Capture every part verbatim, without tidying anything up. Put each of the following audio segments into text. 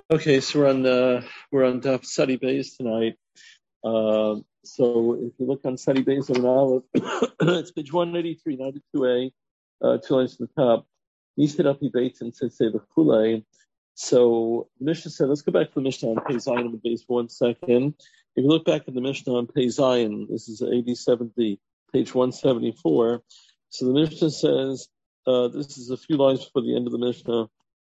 Okay, so we're on uh, we're on Daf Study Base tonight. Uh, so if you look on Study Base of an Aleph, it's page one eighty-three, ninety-two A, uh, two lines to the top. Nisid Api Beit and Sesei V'Chulei. So the Mishnah said, let's go back to the Mishnah on Pei Zion on the base for one second. If you look back at the Mishnah on Pei Zion, this is A D seventy, page one seventy-four. So the Mishnah says, uh, this is a few lines before the end of the Mishnah.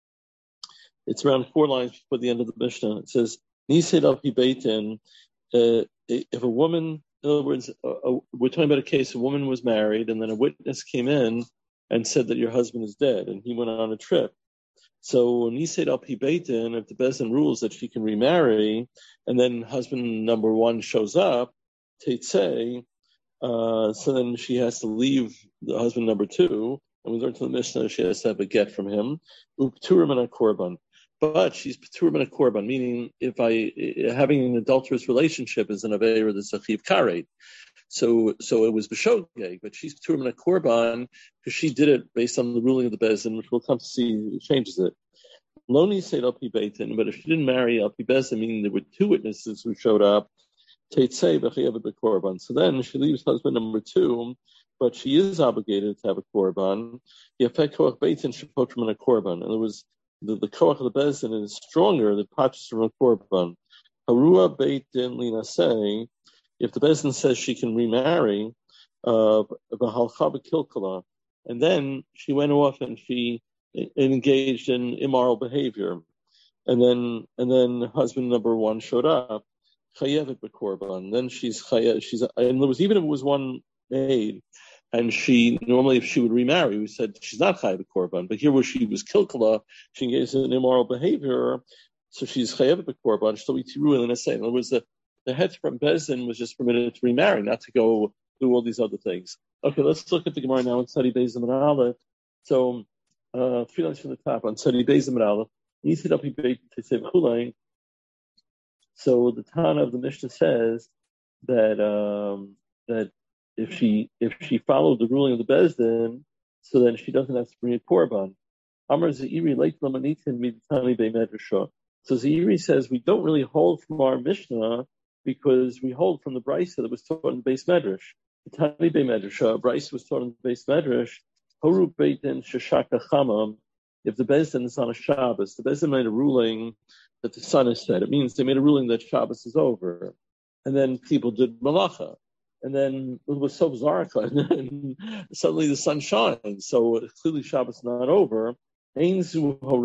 It's around four lines before the end of the Mishnah. It says, Nisid Api Beitin, uh, if a woman, in other words, uh, uh, we're talking about a case, a woman was married, and then a witness came in and said that your husband is dead, and he went on a trip. So Nisid Api Beitin, if the Bezdin rules that she can remarry, and then husband number one shows up, Teitzei, uh, so then she has to leave the husband number two, and we learned from the Mishnah she has to have a get from him. Upturim and a korban. But she's P'turim and a korban, meaning if I having an adulterous relationship is an aveira that's a chiv karet. So so it was b'shogeg, but she's P'turim and a korban because she did it based on the ruling of the Bezdin, which we'll come to see changes it. Loni said Al Pi Beitin, but if she didn't marry Al Pi Bezdin, meaning there were two witnesses who showed up, Teitzei v'chayav b'korban. So then she leaves husband number two, but she is obligated to have a korban. Yafek koach Beitin shepotrim and a korban. In other words, the, the koach of the Bezdin is stronger than patches from a korban. Harua Beitin linasei. If the Bezdin says she can remarry, uh, v'halcha b'kilkala, and then she went off and she engaged in immoral behavior, and then and then husband number one showed up, chayevet b'korban. Then she's chayev. She's and there was even if it was one maid, and she normally if she would remarry, we said she's not chayevet b'korban. But here where she was kilkala, she engaged in immoral behavior, so she's chayevet b'korban. So we tiru and say, in other words, the the head from Bezdin was just permitted to remarry, not to go do all these other things. Okay, let's look at the Gemara now and study Bezdin and Aleph. So. Uh, three lines from the top on Sadi Bezim and Aleph. So the Tana of the Mishnah says that um, that if she if she followed the ruling of the Bezdin, so then she doesn't have to bring a korban. Amar Zeiri late lamanitin midtani be'medrasha. So Zeiri says we don't really hold from our Mishnah because we hold from the Brisa that was taught in the base medrash. The Tani be'medrasha, Brisa was taught in the base medrash. Horu Beitin Shashaka Chamam, if the Bezdin is on a Shabbos, the Bezdin made a ruling that the sun is set. It means they made a ruling that Shabbos is over. And then people did Malacha. And then it was so Zarka, and suddenly the sun shines. So clearly Shabbos is not over. That's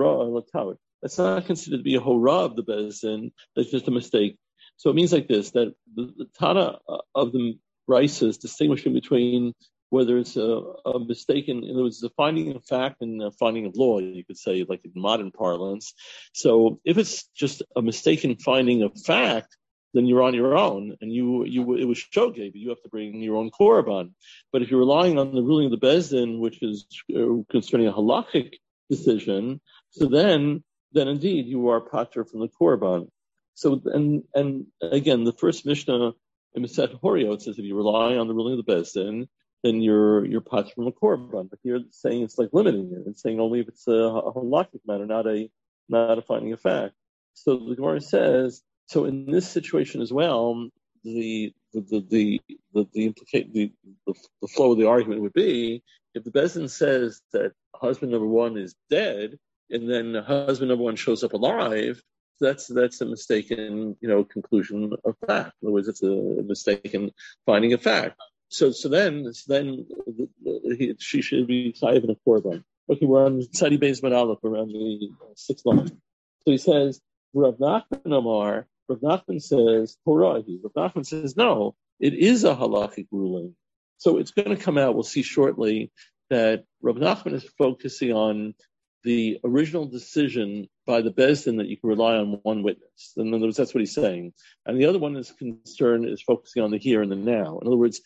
not considered to be a Hora of the Bezdin. That's just a mistake. So it means like this, that the, the Tana of the Brisa is distinguishing between whether it's a, a mistaken, in other words, a finding of fact and a finding of law, you could say, like in modern parlance. So if it's just a mistaken finding of fact, then you're on your own, and you you it was shogeg, but you have to bring your own korban. But if you're relying on the ruling of the Bezdin, which is uh, concerning a halachic decision, so then then indeed you are pater from the korban. So and and again, the first Mishnah in Masechet Horio, it says if you rely on the ruling of the Bezdin, then you're you're pater from a korban. But here it's saying it's like limiting it. It's saying only if it's a, a halakhic matter, not a not a finding of fact. So the Gemara says, so in this situation as well, the the the the the, the implicate the, the the flow of the argument would be if the Bezdin says that husband number one is dead, and then husband number one shows up alive, that's that's a mistaken, you know, conclusion of fact. In other words, it's a mistaken finding of fact. So, so then, so then he, she should be chayiv in a korban. Okay, we're on Tzadi Beis Ben Aleph around the sixth line. So he says, Rav Nachman Amar. Rav Nachman says, Horahi. Rav Nachman says, no, it is a halachic ruling. So it's going to come out. We'll see shortly that Rav Nachman is focusing on the original decision by the Bezdin that you can rely on one witness. In other words, that's what he's saying. And the other one is concerned is focusing on the here and the now. In other words,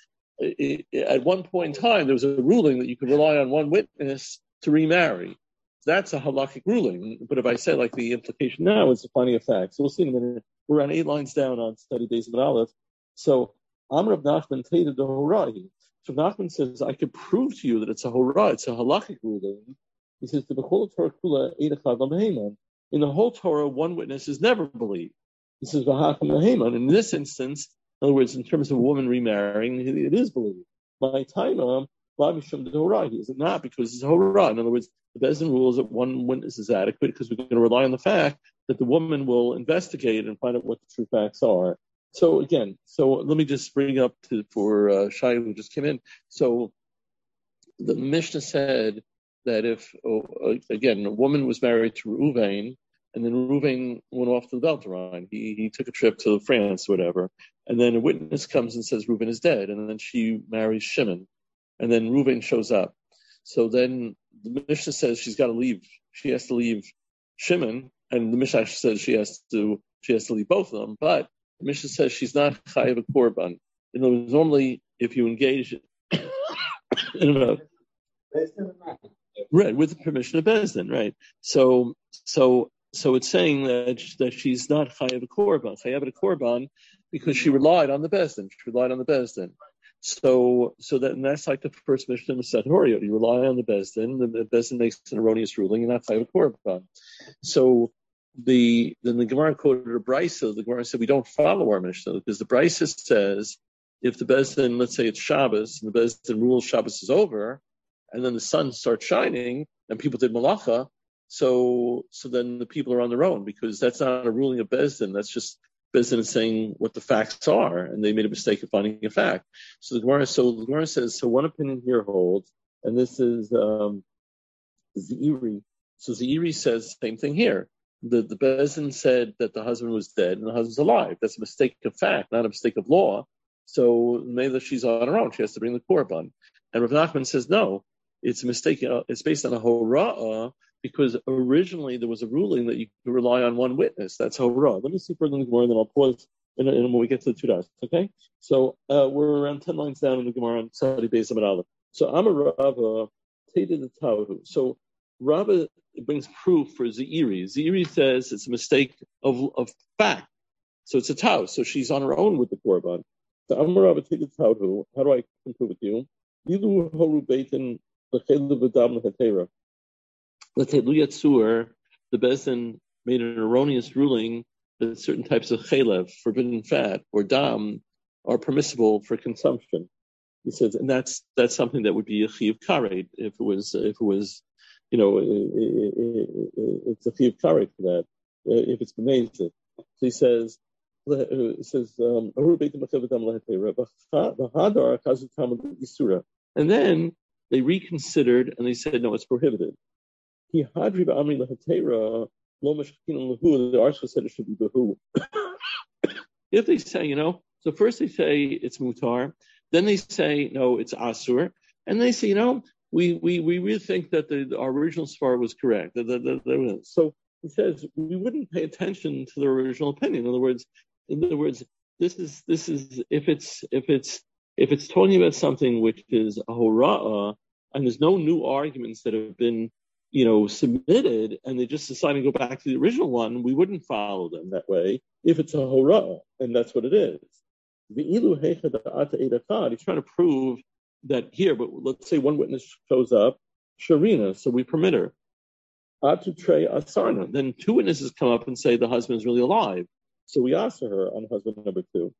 at one point in time, there was a ruling that you could rely on one witness to remarry. That's a halakhic ruling. But if I say like the implication now, it's a finding of facts. So we'll see in a minute. We're on eight lines down on Study Beis Ben Aleph. So Amr of Nachman Teda the Horai. So Nachman says, I could prove to you that it's a Hora, it's a halakhic ruling. He says, the Bechol Torah Kula Eidachad Lamheiman. In the whole Torah, one witness is never believed. This is V'hacham Laheman. In this instance, in other words, in terms of a woman remarrying, it is believed. My time, is it not because it's horah? In other words, the Bezdin rules that one witness is adequate because we're going to rely on the fact that the woman will investigate and find out what the true facts are. So again, so let me just bring up to, for uh, Shai who just came in. So the Mishnah said that if, oh, again, a woman was married to Reuven, and then Reuven went off to the Beltline. He he took a trip to France, whatever, and then a witness comes and says Reuven is dead, and then she marries Shimon, and then Reuven shows up. So then the Mishnah says she's got to leave. She has to leave Shimon, and the Mishnah says she has to she has to leave both of them. But the Mishnah says she's not chayav a korban. In other words, normally if you engage in a right with the permission of Bezdin, right? So so. So it's saying that that she's not chayav a korban, chayav a korban, because she relied on the Bezdin. She relied on the Bezdin. So so that and that's like the first Mishnah in the Setorio. You rely on the Bezdin, the, the Bezdin makes an erroneous ruling, you're not chayav a korban. So the then the Gemara quoted a Brisa. The Gemara said we don't follow our Mishnah because the Brisa says if the Bezdin, let's say it's Shabbos, and the Bezdin rules Shabbos is over, and then the sun starts shining and people did malacha. So, so then the people are on their own because that's not a ruling of Bezdin. That's just Bezdin is saying what the facts are, and they made a mistake of finding a fact. So the Gemara, so the Gemara says, so one opinion here holds, and this is um, Zeiri. So Zeiri says the same thing here. The the Bezdin said that the husband was dead and the husband's alive. That's a mistake of fact, not a mistake of law. So maybe she's on her own. She has to bring the korban. And Rav Nachman says no. It's a mistake. Uh, it's based on a hora'ah. Because originally there was a ruling that you could rely on one witness. That's horah. Let me see further in the Gemara, and then I'll pause in, in, when we get to the two dots. Okay? So uh, we're around ten lines down in the Gemara on Sadi Beis Amud Aleph. So Amar Rava Teda the Tauhu. So Rava brings proof for Zeiri. Zeiri says it's a mistake of of fact. So it's a tau. So she's on her own with the korban. So Amar Rava Teda the Tauhu. How do I prove with you? Yilu horu beitin l'chelu v'dam l'hatera. Let's say Luyatsur, the Bezdin made an erroneous ruling that certain types of chalev, forbidden fat, or dam, are permissible for consumption. He says, and that's that's something that would be a chiyuv karet if it was if it was, you know, it, it, it, it's a chiyuv karet for that if it's b'mezid. So he says, it says, um, and then they reconsidered and they said, no, it's prohibited. If they say, you know, so first they say it's mutar, then they say no, it's asur, and they say, you know, we we, we really think that the our original svar was correct. The, the, the, the, so he says we wouldn't pay attention to the original opinion. In other words, in other words, this is this is if it's if it's if it's talking about something which is a hora'ah, and there's no new arguments that have been, you know, submitted, and they just decide to go back to the original one, we wouldn't follow them that way if it's a hora'ah, and that's what it is. He's trying to prove that here, but let's say one witness shows up, Sharina, so we permit her. Atutrei asarna. Then two witnesses come up and say the husband is really alive, so we ask her on husband number two.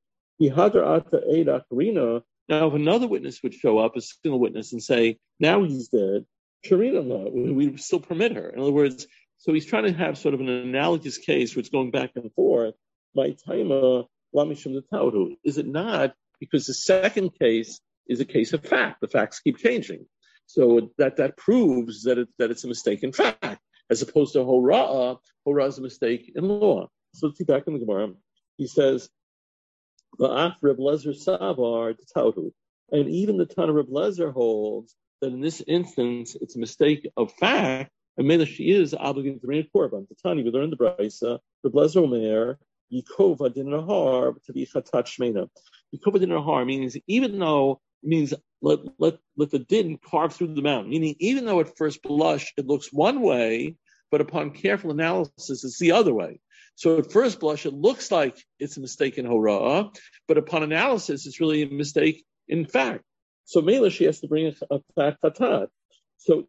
Now, if another witness would show up, a single witness, and say, now he's dead, Sharina, we still permit her. In other words, so he's trying to have sort of an analogous case which is going back and forth. My taima lamishum the tauhu. Is it not? Because the second case is a case of fact. The facts keep changing. So that, that proves that it, that it's a mistake in fact, as opposed to hora'ah. Hora'ah is a mistake in law. So let's see back in the Gemara. He says, Va'af Reb Lezer Savar Tauhu. And even the Tana Reb Lezer holds that in this instance it's a mistake of fact, and maybe she is obligated to bring a korban. The Tani, we learned the Brisa, Reb Lezer Omer, Yikova din nahar to be chatat shmeina. Yikova din nahar means even though it means let let let the din carve through the mountain. Meaning even though at first blush it looks one way, but upon careful analysis it's the other way. So at first blush it looks like it's a mistake in hora'ah, but upon analysis it's really a mistake in fact. So Mela she has to bring a fact chatat. So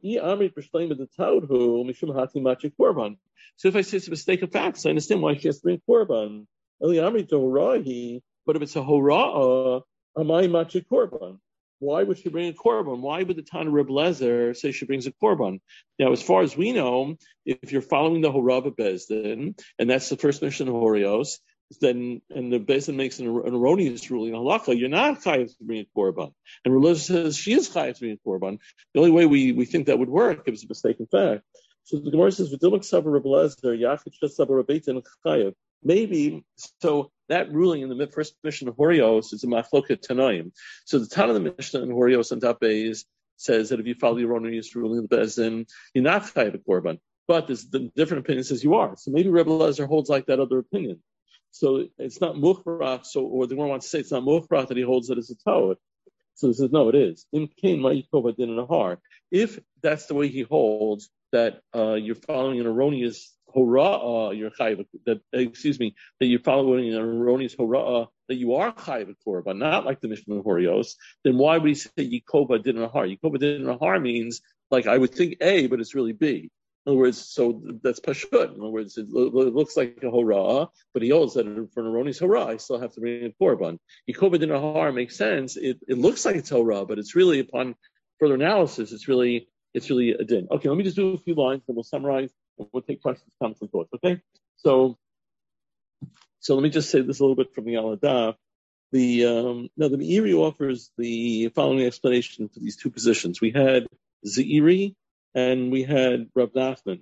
so if I say it's a mistake of facts, I understand why she has to bring korban. But if it's a hora'ah, amai machi korban. Why would she bring a korban? Why would the Tana Reb Lezer say she brings a korban? Now, as far as we know, if you're following the Horava Bezdin, and that's the first mission of Horios, then and the Bezdin makes an, an erroneous ruling in halakha, you're not chayav to bring a korban. And Reb Lezer says she is chayav to bring a korban. The only way we, we think that would work if it's a mistaken fact. So the Gemara says, "V'dilmak savar Reb Lezer yachid shas savar Rabbeinu chayav." Maybe so. That ruling in the first mission of Horios is a machloket tanoim. So the Tana of the Mishnah in Horios and Dabeis says that if you follow the erroneous ruling of the Bezdin, you're not chayav a korban. But there's the different opinion says you are. So maybe Rebbe Lezer holds like that other opinion. So it's not muchrach. So or the one wants to say it's not muchrach that he holds that it's a tawad. So he says no, it is. If that's the way he holds that uh, you're following an erroneous hora'ah, you're chayiv, that, excuse me, that you're following an erroneous hora'ah, that you are chayiv korban, not like the Mishnah of Horios, then why would he say Yikova din nahar? Yikova din nahar means, like, I would think A, but it's really B. In other words, so that's pashut. In other words, it, lo- it looks like a hora'ah, but he holds that for an erroneous hora'ah, I still have to bring a korban. Yikova din nahar makes sense. It, it looks like it's hora'ah, but it's really, upon further analysis, it's really it's really a din. Okay, let me just do a few lines, and we'll summarize, and we'll take questions, comments, and thoughts. Okay, so so let me just say this a little bit from the Aladaf. The um, now the Meiri offers the following explanation for these two positions. We had Zeiri and we had Rav Nachman.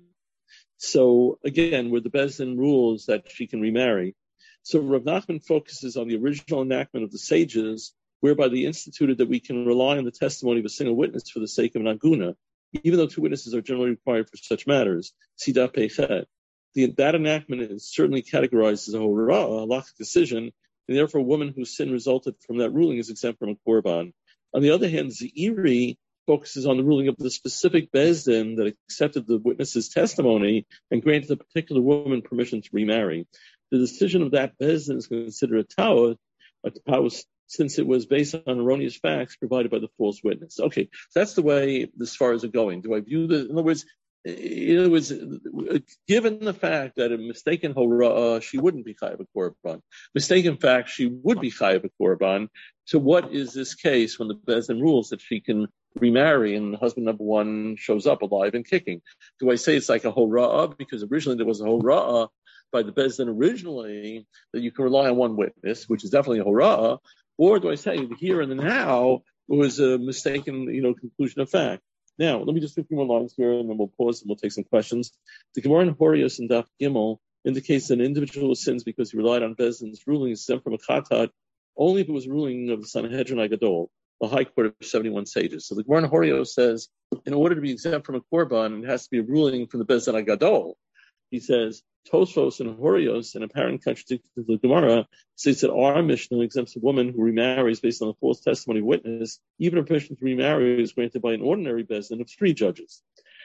So again, where the Bezdin rules that she can remarry. So Rav Nachman focuses on the original enactment of the sages, whereby they instituted that we can rely on the testimony of a single witness for the sake of an aguna, even though two witnesses are generally required for such matters. Sida Pechet. That enactment is certainly categorized as a hora'ah, a halachic decision, and therefore a woman whose sin resulted from that ruling is exempt from a korban. On the other hand, Zeiri focuses on the ruling of the specific Bezdin that accepted the witness's testimony and granted the particular woman permission to remarry. The decision of that Bezdin is considered a ta'ud, a ta'ud, since it was based on erroneous facts provided by the false witness. Okay, so that's the way as far as it going. Do I view the, in other words, in other words, given the fact that a mistaken hora'ah, she wouldn't be chayav a korban. Mistaken fact, she would be chayav a korban. So what is this case when the Bezdin rules that she can remarry and husband number one shows up alive and kicking? Do I say it's like a hora'ah? Because originally there was a hora'ah by the Bezdin originally that you can rely on one witness, which is definitely a hora'ah. Or do I say the here and the now was a mistaken, you know, conclusion of fact? Now, let me just do a few more lines here, and then we'll pause and we'll take some questions. The Gemara in Horios and Daf Gimel indicates that an individual sins because he relied on Bezdin's ruling exempt from a chatat only if it was ruling of the Sanhedrin Agadol, the high court of seventy-one sages. So the Gemara in Horios says, in order to be exempt from a korban, it has to be a ruling from the Bezdin Agadol. He says, Tosfos and Horios, an apparent contradiction to the Gemara, states that our Mishnah exempts a woman who remarries based on the false testimony of witness, even if permission to remarry is granted by an ordinary Bezdin of three judges.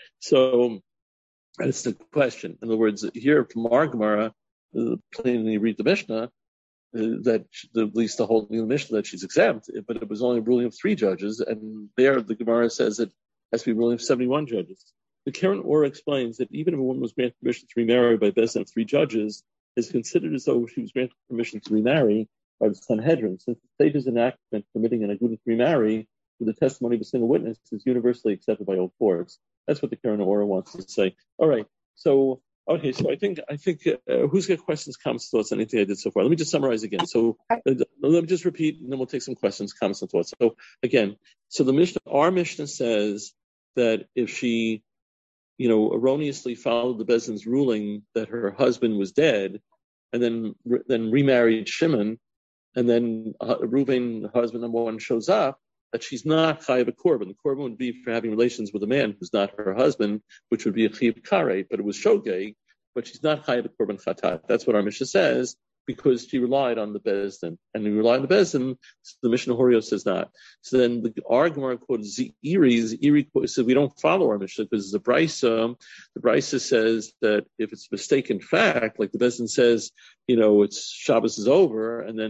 So that's the question. In other words, here from our Gemara, uh, plainly read the Mishnah, uh, that the, at least the whole new Mishnah that she's exempt, but it was only a ruling of three judges, and there the Gemara says it has to be a ruling of seventy-one judges. The Karen Ora explains that even if a woman was granted permission to remarry by Bezdin of three judges, it's considered as though she was granted permission to remarry by the Sanhedrin, since the sage's enactment permitting an aguna to remarry with the testimony of a single witness is universally accepted by all courts. That's what the Karen Ora wants to say. All right, so okay, so I think I think uh, who's got questions, comments, thoughts, anything I did so far? Let me just summarize again. So uh, let me just repeat, and then we'll take some questions, comments, and thoughts. So again, so the Mishnah, our Mishnah says that if she you know, erroneously followed the Bezdin's ruling that her husband was dead, and then then remarried Shimon, and then uh, Reuven, husband number one, shows up, that she's not chayav a korban. The korban would be for having relations with a man who's not her husband, which would be a chiv karet, but it was shogeg, but she's not chayav a korban chatat. That's what our Mishnah says, because she relied on the Bezdin. And we rely on the Bezdin, so the Mishnah Horios says not. So then the, our Gemara quotes Zeiri. Zeiri says we don't follow our Mishnah because the Brisa, the Brisa says that if it's mistaken fact, like the Bezdin says, you know, it's Shabbos is over, and then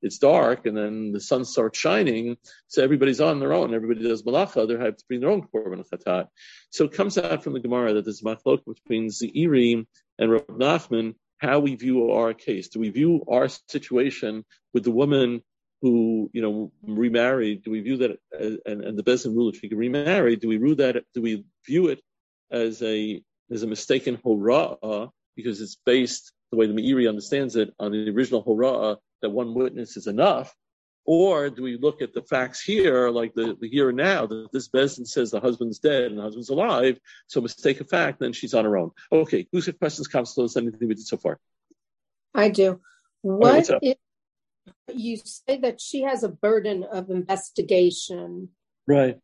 it's dark, and then the sun starts shining, so everybody's on their own. Everybody does malacha. They have to bring their own korban chatat. So it comes out from the Gemara that there's machlok between Zeiri and Rav Nachman how we view our case. Do we view our situation with the woman who, you know, remarried? Do we view that as, and, and the Beis Din rule if she can remarry? Do we view that? Do we view it as a as a mistaken hora'ah because it's based the way the Meiri understands it on the original hora'ah that one witness is enough? Or do we look at the facts here, like the, the here and now, that this Beis Din says the husband's dead and the husband's alive, so mistake of fact, then she's on her own. Okay, who's got questions, comments, those, anything we did so far? I do. What right, if you say that she has a burden of investigation? Right.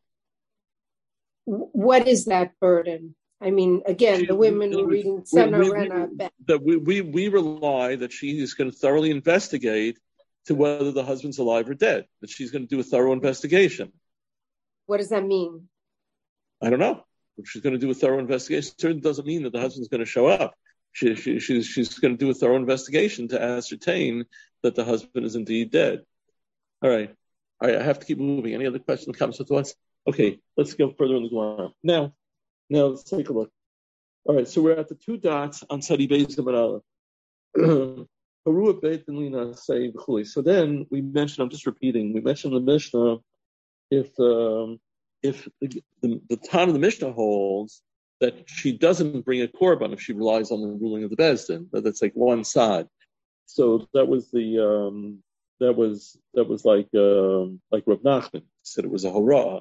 What is that burden? I mean, again, she, the women who reading Senorena. That we, we, we rely that she is going to thoroughly investigate to whether the husband's alive or dead, that she's going to do a thorough investigation. What does that mean? I don't know. If she's going to do a thorough investigation, it certainly doesn't mean that the husband's going to show up. She, she, she's, she's going to do a thorough investigation to ascertain that the husband is indeed dead. All right. All right, I have to keep moving. Any other questions, comments, or thoughts? Okay, let's go further in the Gemara. Now, now let's take a look. All right, so we're at the two dots on Sadi Beis Gemara. So then we mentioned, I'm just repeating, we mentioned the Mishnah, if um, if the, the, the Tan of the Mishnah holds that she doesn't bring a korban if she relies on the ruling of the Beis Din, that that's like one side. So that was the um, that was that was like um, like Rav Nachman said it was a hora.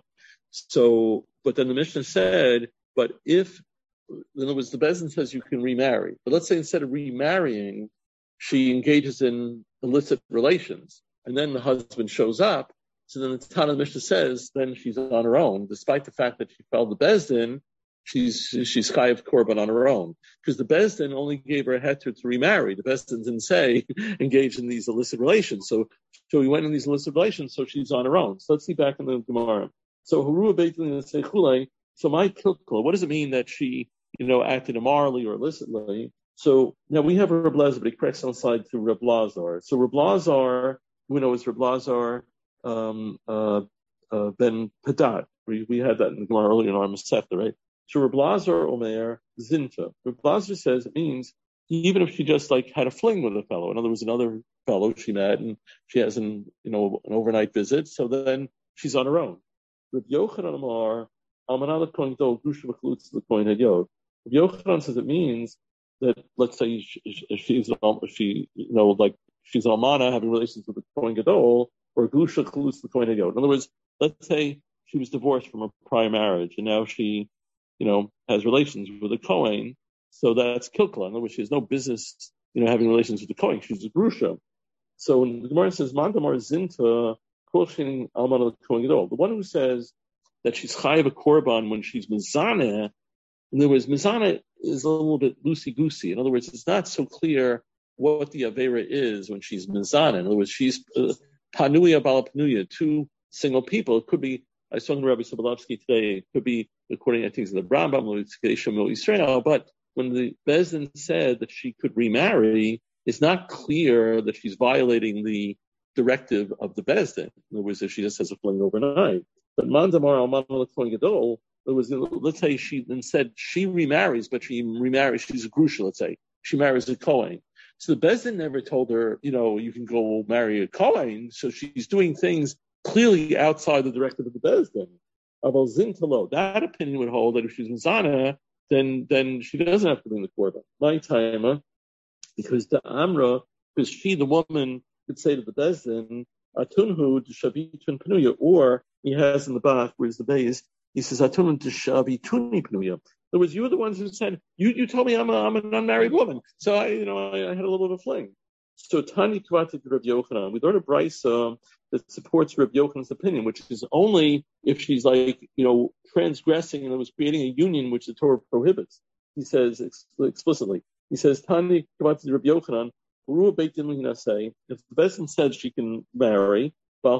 So, but then the Mishnah said, but if in other words, the Beis Din says you can remarry, but let's say instead of remarrying, she engages in illicit relations, and then the husband shows up. So then the Tana Mishnah says, then she's on her own, despite the fact that she fell the Beis Din, she's she's chayav korban on her own, because the Beis Din only gave her a heter to remarry. The Beis Din didn't say engage in these illicit relations. So so we went in these illicit relations, so she's on her own. So let's see back in the Gemara. So Haru Beitlin Sechulei. So my kilkula, what does it mean that she, you know, acted immorally or illicitly? So now we have a Reb Lazar, but he corrects on side to Reb Lazar. So Reb Lazar, we know is Reb Lazar um, uh, uh, ben Padat. We, we had that in the Gemara earlier in our Masechta, right? So Reb Lazar Omer Zinta. Reb Lazar says it means even if she just like had a fling with a fellow. In other words, another fellow she met and she has an you know an overnight visit. So then she's on her own. Reb Yochanan Amar Almanah Kohen Gadol Grusha V'Chalutz L'Kohen Hadyod. Reb Yochanan says it means that let's say she, she's she you know like she's an almana having relations with the Kohen Gadol or Gusha Chalutz the Kohen Hadyod. In other words, let's say she was divorced from a prior marriage and now she you know has relations with a Kohen, so that's kilkala. In other words, she has no business you know having relations with the Kohen. She's a grusha. So when the Gemara says Mandamar Zinta Kolshin Almana Kohen Gadol, the one who says that she's chayav a korban when she's mizaneh. In other words, mizana is a little bit loosey-goosey. In other words, it's not so clear what the avera is when she's mizana. In other words, she's uh, panuya bala panuya, two single people. It could be, I was talking to Rabbi Sobolovsky today, it could be, according, I think, to the Rambam, Israel, but when the Beis Din said that she could remarry, it's not clear that she's violating the directive of the Beis Din. In other words, if she just has a fling overnight. But Mandamar al-Manal Kohen Gadol, it was, let's say she instead she remarries, but she remarries, she's a grusha, let's say. She marries a Kohen. So the Beis Din never told her, you know, you can go marry a Kohen. So she's doing things clearly outside the directive of the Beis Din. Aval Zintalo, that opinion would hold that if she's Mizana, then then she doesn't have to bring the korban. My timer, because the Amra, because she, the woman, could say to the Beis Din, Atunhu Shavitun Panuya, or he has in the back, where's the base, he says, Atunhu Shavituni Panuya. In other words, you were the ones who said, you, you told me I'm, a, I'm an unmarried woman. So I, you know, I, I had a little bit of a fling. So Tani Kvati Reb Yochanan, we learn a brisa that supports Reb Yochanan's opinion, which is only if she's like, you know, transgressing and was creating a union which the Torah prohibits. He says ex- explicitly, he says, Tani Kvati Reb Yochanan, if the Beis Din said she can marry,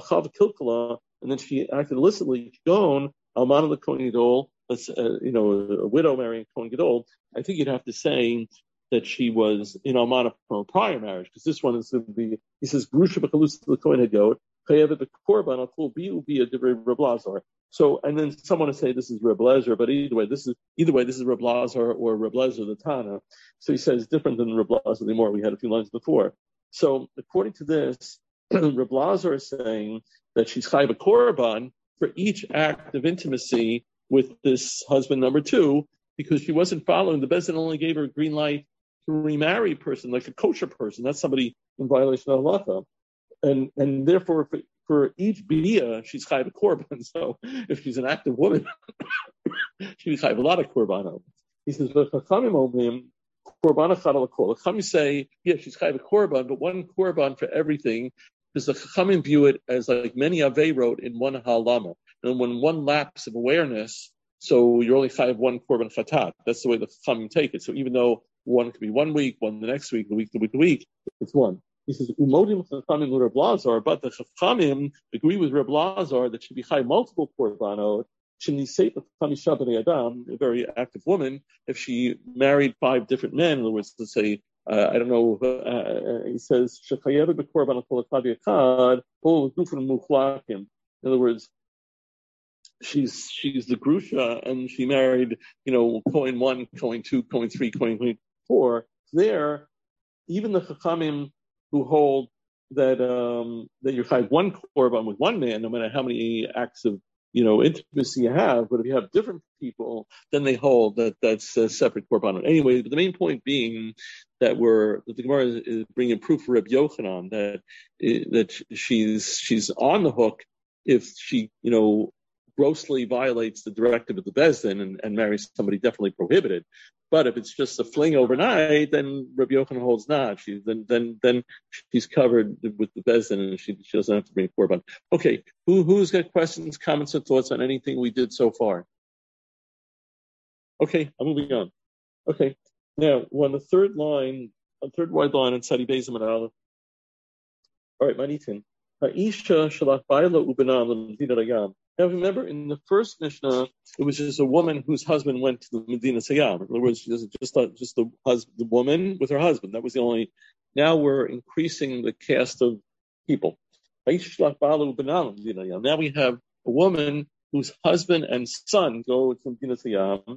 and then she acted illicitly, Gone, Almana the Kohen Gadol, uh, you know, a widow marrying Kohen Gadol, I think you'd have to say that she was in Almana from a prior marriage, because this one is going to be, he says, Grusha b'chalus l'kohen hagot, chayevet b'korban al kol bi'u bi'a divrei Reb Lazar. So, and then someone will say this is Reb Lezer, but either way, this is either way, this is Reb Lazar or Reb Lezer the Tana. So he says different than Reb Lazar the more. We had a few lines before. So, according to this, Reb Lazar is saying that she's chayv a korban for each act of intimacy with this husband number two, because she wasn't following. The Beis Din only gave her a green light to remarry a person, like a kosher person. That's somebody in violation of halacha, and and therefore for, for each bia she's chayv a korban. So if she's an active woman, she's chayv a lot of korbanos. He says, "V'chachamim omrim korban echad al kol." Chachamim say, yeah, she's chayv a korban, but one korban for everything, because the Chachamim view it as like many Avei wrote in one halama. And when one lapse of awareness, so you're only chayv one korban chatat. That's the way the Chachamim take it. So even though one could be one week, one the next week, the week, the week, the week, it's one. He says, Umodim Chachamim with Reb Lazar, but the Chachamim agree with Reb Lazar that should be chayv multiple korbanot. A very active woman, if she married five different men, in other words, let's say, uh, I don't know, uh, he says, in other words, she's she's the grusha, and she married, you know, Kohen one, Kohen two, Kohen three, Kohen four. There, even the Chachamim who hold that um, that you have one korban with one man, no matter how many acts of, you know, intimacy you have, but if you have different people, then they hold that that's a separate korban. Anyway, but the main point being that we're that the Gemara is, is bringing proof for Reb Yochanan that that she's she's on the hook if she, you know, grossly violates the directive of the Beis Din and, and marries somebody definitely prohibited. But if it's just a fling overnight, then Rabbi Yochanan holds not. She, then, then, then she's covered with the Beis Din and she, she doesn't have to bring a korban. Okay, who, who's got questions, comments, or thoughts on anything we did so far? Okay, I'm moving on. Okay, now, on the third line, a third wide line in Sadi Bezim and Aleph. All right, Manitin. Ha'isha shalach ba'ila u'benam l'medina rayam. Now remember, in the first Mishnah, it was just a woman whose husband went to the Medina Sayyam. In other words, she was just a, just the husband, the woman with her husband. That was the only. Now we're increasing the cast of people. Now we have a woman whose husband and son go to Medina Sayyam.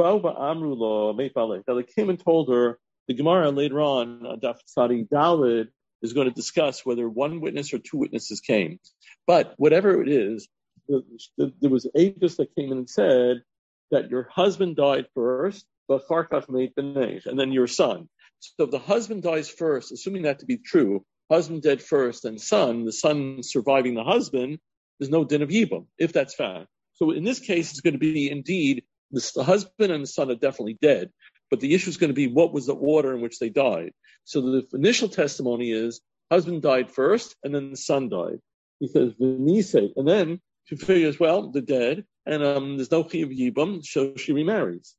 Now they came and told her. The Gemara later on, Daf Tzadi Daled, is going to discuss whether one witness or two witnesses came. But whatever it is, there was Aegis that came in and said that your husband died first, and then your son. So if the husband dies first, assuming that to be true, husband dead first and son, the son surviving the husband, there's no din of yibum, if that's fact. So in this case, it's going to be indeed the husband and the son are definitely dead. But the issue is going to be what was the order in which they died. So the initial testimony is husband died first and then the son died. He says, and then she figures, well, they're dead, and um, there's no chiyuv yibum, so she remarries.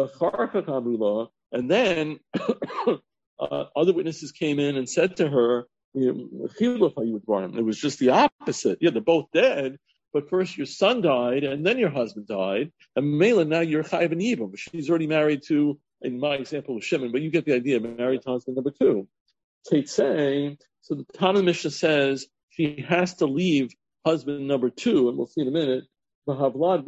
And then uh, other witnesses came in and said to her, it was just the opposite. Yeah, they're both dead, but first your son died, and then your husband died, and Mela, now you're chayv and yibum. She's already married to, in my example, was Shimon, but you get the idea, married to husband number two. Say, so the Tana Mishnah says she has to leave husband number two, and we'll see in a minute. Now,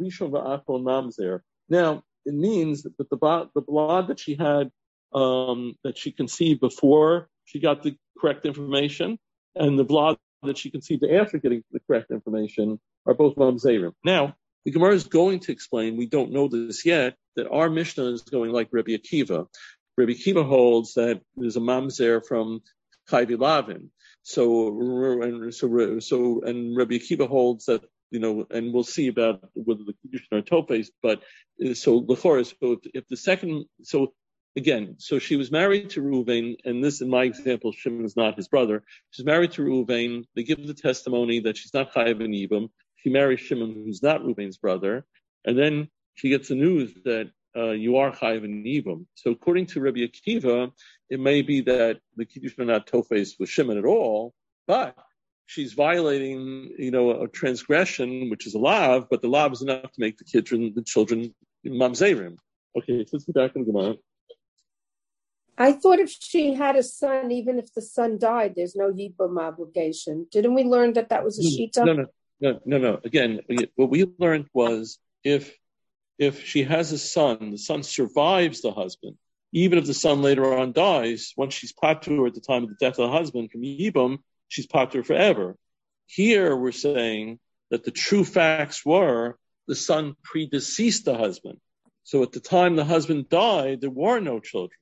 it means that the, the blood that she had, um, that she conceived before she got the correct information, and the blood that she conceived after getting the correct information are both mamzerim. Now, the Gemara is going to explain, we don't know this yet, that our Mishnah is going like Rabbi Akiva. Rabbi Akiva holds that there's a mamzer from Chayvi Lavin. So, and so, so, and Rabbi Akiva holds that, you know, and we'll see about whether the Kedushin are topes, but so L'chora, so if, if the second, so again, so she was married to Reuven, and this, in my example, Shimon is not his brother. She's married to Reuven. They give the testimony that she's not Chayav and Yibum. She marries Shimon, who's not Reuven's brother, and then she gets the news that uh, you are Chayav and Yibum. So according to Rabbi Akiva, it may be that the Kiddush are not Tofes with Shimon at all, but she's violating, you know, a transgression, which is a lav, but the lav is enough to make the children, the children mamzerim. Okay, so let's get back in the Gemara. I thought if she had a son, even if the son died, there's no Yibum obligation. Didn't we learn that that was a shita? No, no, no, no, no. Again, what we learned was if if she has a son, the son survives the husband. Even if the son later on dies, once she's patur at the time of the death of the husband from Yibum, she's patur forever. Here we're saying that the true facts were the son predeceased the husband. So at the time the husband died, there were no children.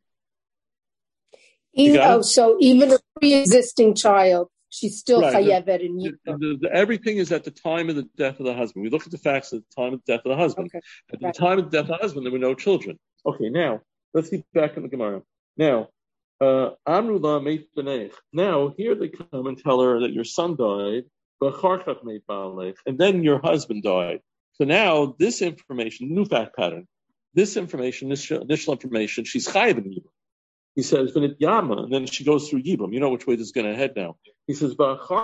E- oh, so even a pre-existing child, she's still right. chayevet in Yibum. Everything is at the time of the death of the husband. We look at the facts at the time of the death of the husband. Okay. At the right. time of the death of the husband, there were no children. Okay, now, let's get back in the Gemara. Now, Amrullah made Benech. Now, here they come and tell her that your son died, and then your husband died. So now, this information, new fact pattern, this information, this additional information, she's chayiv in Yibum. He says, V'nit Yama, and then she goes through Yibum. You know which way this is going to head now. He says,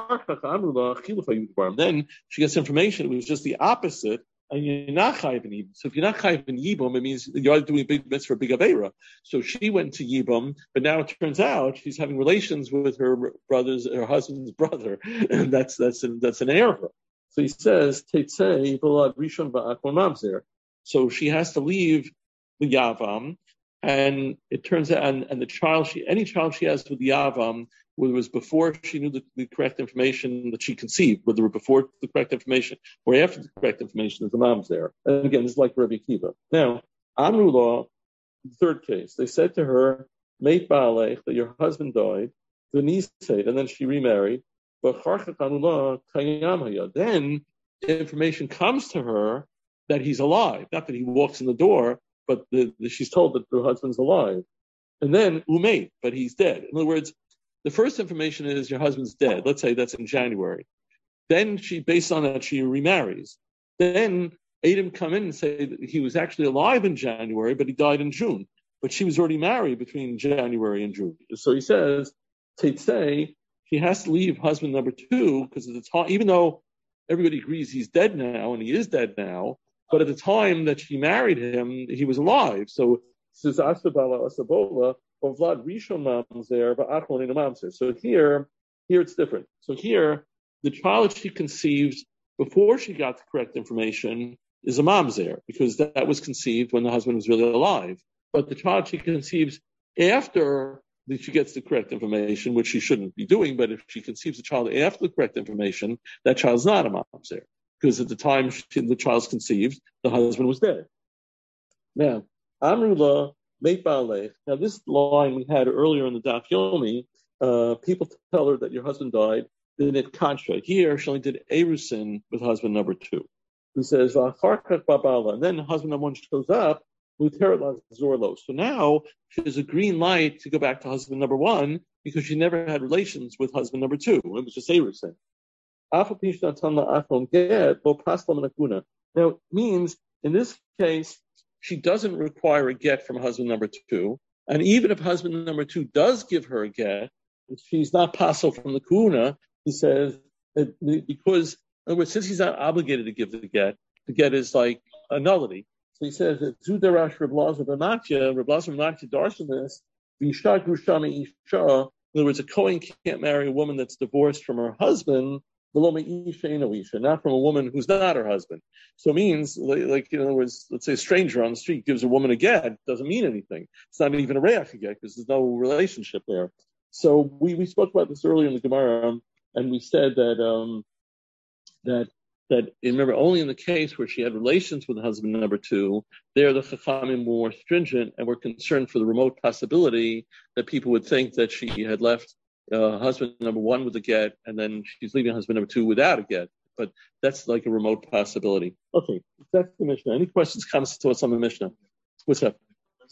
then she gets information. It was just the opposite, and you're not chayiv in Yibum. So if you're not chayiv in Yibum, it means you're doing a big mitzvah, a big aveira. So she went to Yibum, but now it turns out she's having relations with her brother's, her husband's brother, and that's that's an, that's an error. So he says, Teitzei v'lad rishon v'akon mamzer. So she has to leave the Yavam. And it turns out, and, and the child she, any child she has with the Yavam, whether it was before she knew the, the correct information that she conceived, whether it was before the correct information or after the correct information, is the mom's there. And again, this is like Rabbi Akiva. Now, Amrullah, the third case, they said to her, Meit Baalech, that your husband died, the niece said, and then she remarried, but then information comes to her that he's alive, not that he walks in the door, but the, the, she's told that her husband's alive. And then, umate, but he's dead. In other words, the first information is your husband's dead. Let's say that's in January. Then she, based on that, she remarries. Then Adam come in and say that he was actually alive in January, but he died in June. But she was already married between January and June. So he says, Teitzei, she has to leave husband number two, because at the time, even though everybody agrees he's dead now, and he is dead now, but at the time that she married him, he was alive. So says Asabala Asabola or Vlad Rishon Mamzer, but Achron in Mamzer. So here, here it's different. So here, the child she conceived before she got the correct information is a mamzer, because that, that was conceived when the husband was really alive. But the child she conceives after she gets the correct information, which she shouldn't be doing, but if she conceives the child after the correct information, that child's not a mamzer. Because at the time she, the child's conceived, the husband was dead. Now, Amrullah Meit Baalech. Now, this line we had earlier in the Daf Yomi, uh, people tell her that your husband died, then it contra. Here, she only did erusin with husband number two. Who says, and then husband number one shows up, so now she has a green light to go back to husband number one because she never had relations with husband number two. It was just erusin. Now, it means, in this case, she doesn't require a get from husband number two. And even if husband number two does give her a get, she's not pasul from the kuna. He says, that because, in other words, since he's not obligated to give the get, the get is like a nullity. So he says that Zudarash Reb Lazar B'Matya, Reb Lazar B'Matya darshan this, V'isha Grushami Isha. In other words, a Kohen can't marry a woman that's divorced from her husband, not from a woman who's not her husband. So it means, like, like in other words, let's say a stranger on the street gives a woman a get, doesn't mean anything. It's not even a reach get because there's no relationship there. So we, we spoke about this earlier in the Gemara, and we said that um, that that remember only in the case where she had relations with the husband number two, there the Chachamim were more stringent and were concerned for the remote possibility that people would think that she had left Uh, husband number one with a get, and then she's leaving husband number two without a get. But that's like a remote possibility. Okay, that's the Mishnah. Any questions, comments to us on the Mishnah? What's up?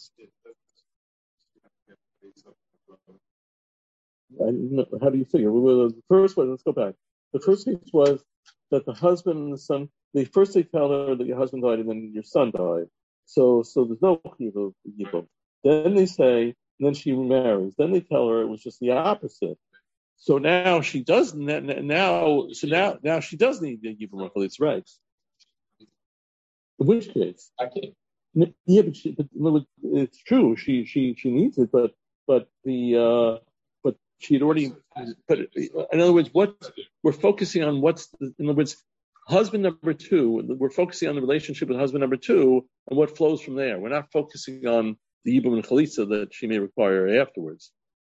How do you figure? Well, the first one, let's go back. The first case was that the husband and the son, they first they tell her that your husband died and then your son died. So, so there's no yibum. Then they say, and then she remarries. Then they tell her it was just the opposite. So now she does now. So now, now she does need the yibum it's right. In which case, I can't. Yeah, but, she, but it's true. She she she needs it, but but the uh, but she had already. But in other words, what we're focusing on what's the, in other words, husband number two. We're focusing on the relationship with husband number two and what flows from there. We're not focusing on the Yibum and Chalitza that she may require afterwards.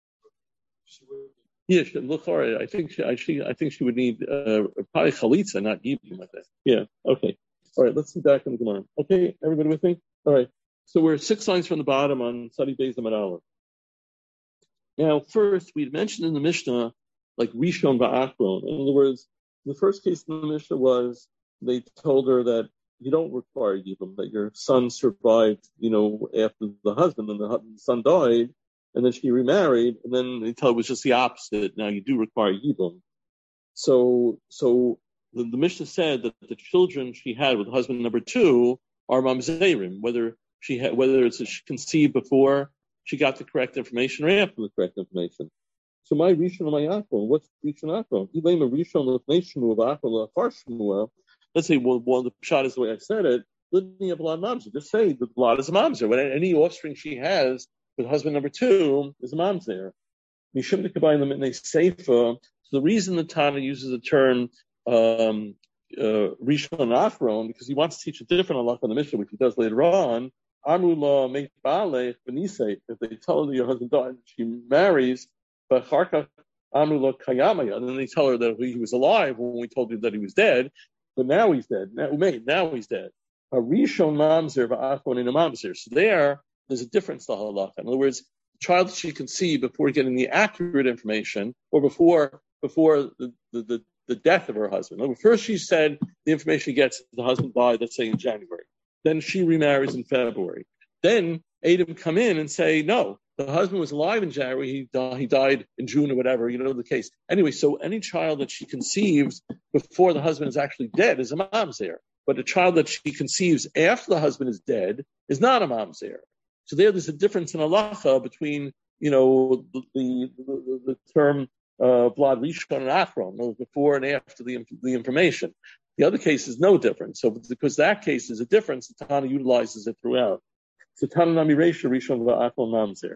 Yeah, she, look, I think she, I, she, I think she would need uh, probably Chalitza, not Yibum like that. Yeah. Okay. All right. Let's see back in the Gemara. Okay, everybody with me? All right. So we're six lines from the bottom on Sadi Beis Amud Aleph. Now, first, we mentioned in the Mishnah, like Rishon Va'achron. In other words, the first case in the Mishnah was they told her that you don't require Yibum, that your son survived, you know, after the husband, and the son died, and then she remarried, and then they tell her it was just the opposite. Now you do require Yibum. So, so the, the Mishnah said that the children she had with husband number two are mamzerim, whether she had, whether it's conceived before she got the correct information or after the correct information. So my Rishon and my Achron, what's Rishon Achron? Even a Rishon with Shmuel, Achron Lachar Shmuel. Let's say, well, well, the pshat is the way I said it. Living a blood mamzer. Just say the blood is a mamzer. When any offspring she has with husband number two is a mamzer. Mishum to combine them in a seifa. So the reason the Tana uses the term um, uh, Rishon and Achron, because he wants to teach a different halakha in the Mishnah, which he does later on. Amrula make baalech v'nisei. If they tell her that your husband died, she marries, but Harka Amrula kayamaya, and then they tell her that he was alive when we told you that he was dead, but now he's dead. Now, now he's dead. A rishon mamzer v'achron in a mamzer. So there, there's a difference to halakha. In other words, the child that she conceived before getting the accurate information, or before before the the, the, the death of her husband. First, she said the information she gets, the husband died, let's say in January. Then she remarries in February. Then Adam come in and say, no, the husband was alive in January, he, died, he died in June or whatever, you know the case. Anyway, so any child that she conceives before the husband is actually dead is a mamzer. But a child that she conceives after the husband is dead is not a mamzer. So there, there's a difference in halacha between, you know, the, the, the, the term uh, Vlad Rishon and Achron, before and after the, the information. The other case is no different. So because that case is a difference, the Tana utilizes it throughout. So Tana Nami Reisha Rishon Va'achron Mamzer.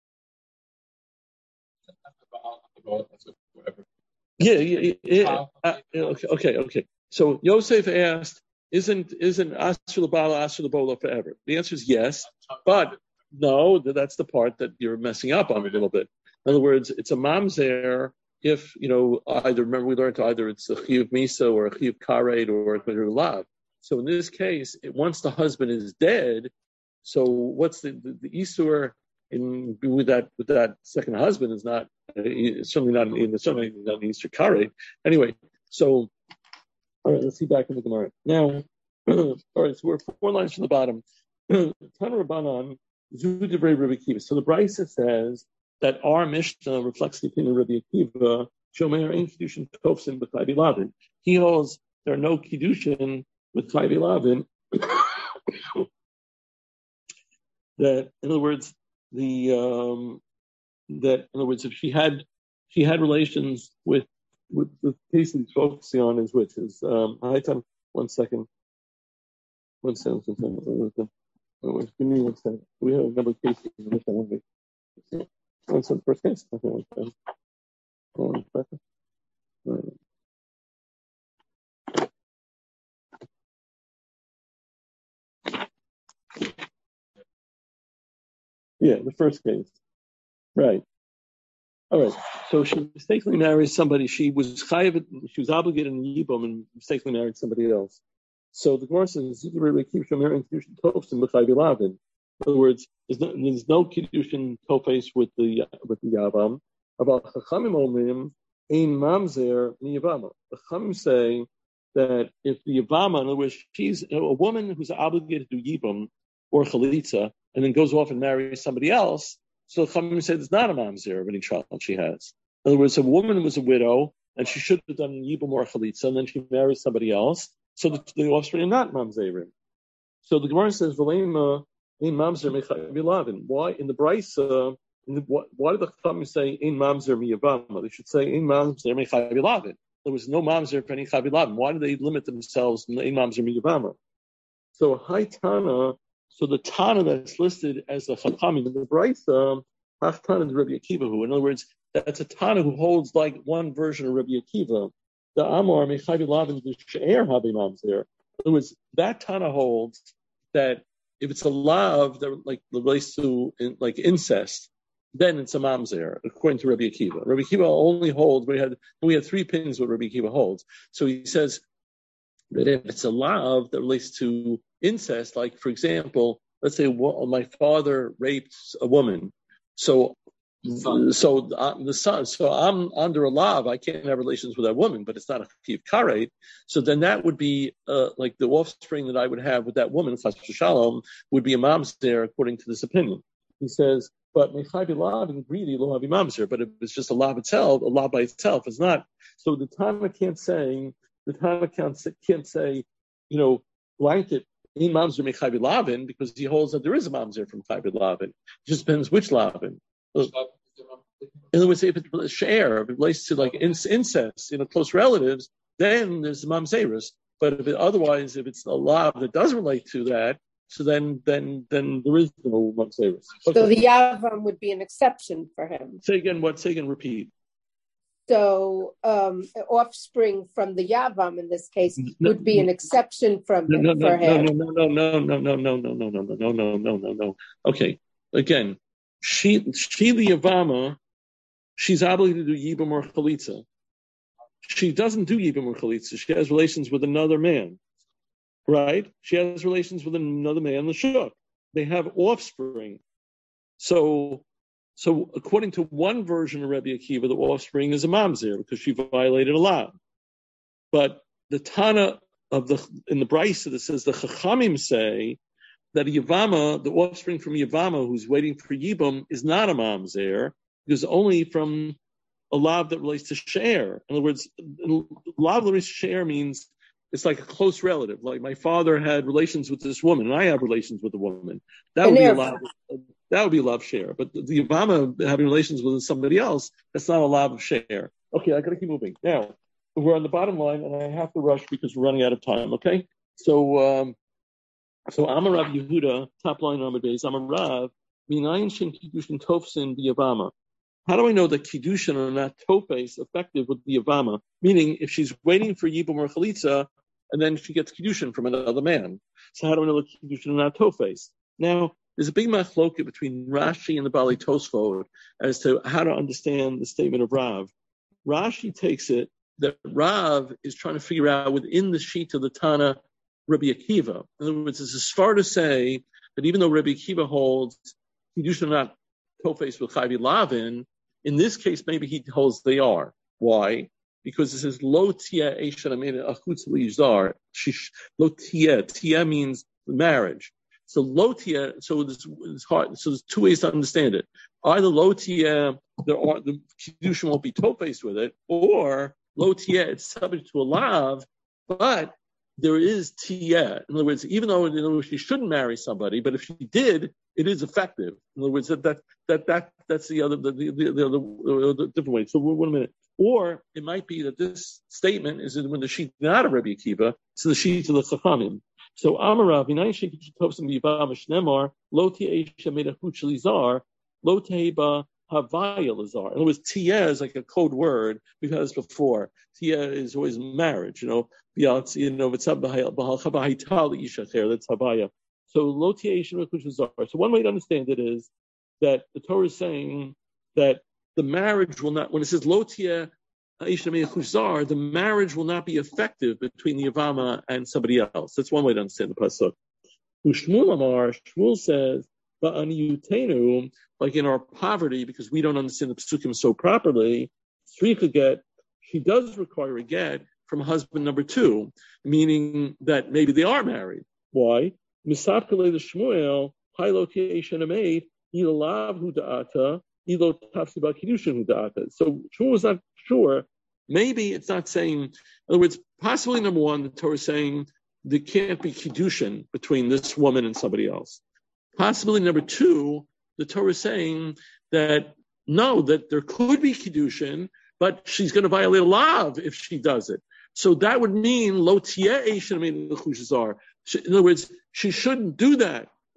Yeah, yeah, yeah. Uh, okay, okay, okay. So Yosef asked, "Isn't isn't Asher L'Bala Asher L'Bola forever?" The answer is yes, but no. That's the part that you're messing up on a little bit. In other words, it's a mamzer. If, you know, either, remember we learned either it's a chiyuv misa or a chiyuv karet or a chiyuv lav. So in this case, it, once the husband is dead, so what's the, the, the isur in, with that, with that second husband is not, uh, certainly not in, certainly not in isur karet. Anyway, so, all right, let's see back in the Gemara. Now, all right, so we're four lines from the bottom. Tana Rabbanan, Zu Divrei Rabbi Akiva. So the Brisa says that our Mishnah reflects the opinion of Rabbi Akiva, Shomer Ein Kiddushin Tofsin B'Chayvi Lavin. He holds there are no Kiddushin with Chayvi Lavin. That, in other words, the um, that in other words, if she had she had relations with with the case that he's focusing on is which is um, hi Tom, one second, one second, one second. Give me one second. We have a number of cases in this one. What's the first case? Okay, one second. One second. Right. Yeah, the first case. Right. All right. So she mistakenly married somebody. She was chayav, she was obligated in Yibum and mistakenly married somebody else. So the Gemara says, in other words, there's no, there's no kiddushin tofes with the with the yavam. About chachamim omrim ein mamzer mi yavama. The chachamim say that if the yavama, in other words, she's a woman who's obligated to do yibum or chalitza, and then goes off and marries somebody else, so the chachamim say there's not a mamzer of any child she has. In other words, a woman who was a widow and she should have done yibum or chalitza, and then she marries somebody else, so the, the offspring are not mamzerim. So the Gemara says, "V'leima ein mamzer mechayev lavin." Why in the Brisa? In the, why, why did the Chachamim say ein mamzer miyavama? They should say ein mamzer mechayev lavin. There was no mamzer for any chayev lavin. Why do they limit themselves to ein mamzer miyavama? So high Tana. So the Tana that's listed as the Chachamim in the Brisa Hachtan is Rabbi Akiva who. In other words, that's a Tana who holds like one version of Rabbi Akiva. The Amar Mechavi Lavin She'er Habi Mamzer. In other words, that Tana holds that if it's a lav that like relates to in, like incest, then it's a mamzer, according to Rabbi Akiva. Rabbi Akiva only holds, we had we had three opinions what Rabbi Akiva holds. So he says that if it's a lav that relates to incest, like for example, let's say well, my father raped a woman, so so uh, the son, so I'm under a lav, I can't have relations with that woman, but it's not a chiv karet. So then that would be uh, like the offspring that I would have with that woman, chas v'shalom, would be a mamzer according to this opinion. He says, but mechai lav and greedy lo havi mamzer. But if it's just a lav itself, a lav by itself is not. So the Tana can't say, the Tana can't, can't say, you know, blanket in mamzer mechai lavin because he holds that there is a mamzer from chai lavin. It just depends which lavin. In other words, if it's share, if it relates to like incest, you know, close relatives, then there's mamzerus. But if it, otherwise, if it's a lav that does relate to that, so then then then there is no mamzerus. Okay. So the yavam would be an exception for him. Say again what? Say again. Repeat. So um, offspring from the yavam in this case would be an exception from no, no, for no, him. No, no, no, no, no, no, no, no, no, no, no, no, no, no, no. Okay, again. She, she the Yavama, she's obligated to do Yibam or Chalitza. She doesn't do Yibam or Chalitza. She has relations with another man, right? She has relations with another man, the Shuk. They have offspring. So, so according to one version of Rabbi Akiva, the offspring is a mamzer because she violated a law. But the Tana of the in the Brisa that says the Chachamim say that a Yavama, the offspring from Yavama who's waiting for Yibam, is not a mamzer, because only from a lav that relates to share. In other words, lav that relates to share means it's like a close relative. Like my father had relations with this woman, and I have relations with the woman. That would be a lav. That would be a lav share. But the, the Yavama having relations with somebody else, that's not a lav of share. Okay, I got to keep moving. Now, we're on the bottom line, and I have to rush because we're running out of time, okay? So, um, So Amar Rav Yehuda, top line Amar Beis, Amar Rav, Minayin Shen Kiddushin Tofsin B'Yavama. How do I know that Kiddushin are not Tofes effective with the Yavama? Meaning, if she's waiting for Yibam or Chalitza, and then she gets Kiddushin from another man. So how do I know that Kiddushin are not Tofes? Now, there's a big machloket between Rashi and the Bali Tosfot as to how to understand the statement of Rav. Rashi takes it that Rav is trying to figure out within the sheet of the Tana Rabbi Akiva. In other words, it's as far to say that even though Rabbi Akiva holds Kiddushin are not Tofes with Chayvi Lavin, in this case maybe he holds they are. Why? Because it says Lo Tia Eishan Amina Achutz Lizar. Lo Tia. Tia means marriage. So Lo Tia. So it's hard. So there's two ways to understand it. Either Lo Tia, there are the Kiddushin won't be Tofes with it, or Lo Tia, it's subject to a lav, but there is tiyeh. In other words, even though in other words, she shouldn't marry somebody, but if she did, it is effective. In other words, that that that, that that's the other the, the, the, the, the, the different way. So one minute. Or it might be that this statement is when the sheet not of Rabbi Akiva, it's the sheet of the Chachamim. So Amarav, V'nayin Shekish Tofsim B'Yivam Shnemar Lo Ti'Eisha Medachut Shelizar Lo Teiba Havaya Lazar. In other words, tiyeh is like a code word. We've had this before. Tiyeh is always marriage, you know. You know, that's Havaya. So lo tiyeh. So one way to understand it is that the Torah is saying that the marriage will not, when it says lo tiyeh, the marriage will not be effective between the Yavama and somebody else. That's one way to understand the pasuk. Shmuel Amar, Shmuel says, but aniyutenu, like in our poverty, because we don't understand the psukim so properly, Srika get, she does require a get from husband number two, meaning that maybe they are married. Why? Misapkale the Shmuel, Hilo Kieshan Amaid, Ilalav Hudata, Ilo Tafsiba Kiddushin Hudata. So Shmuel was not sure. Maybe it's not saying, in other words, possibly number one, the Torah is saying there can't be Kiddushin between this woman and somebody else. Possibly number two, the Torah is saying that no, that there could be Kiddushin, but she's going to violate a lav if she does it. So that would mean lo tieh eisha min l'chushazar. In other words, she shouldn't do that.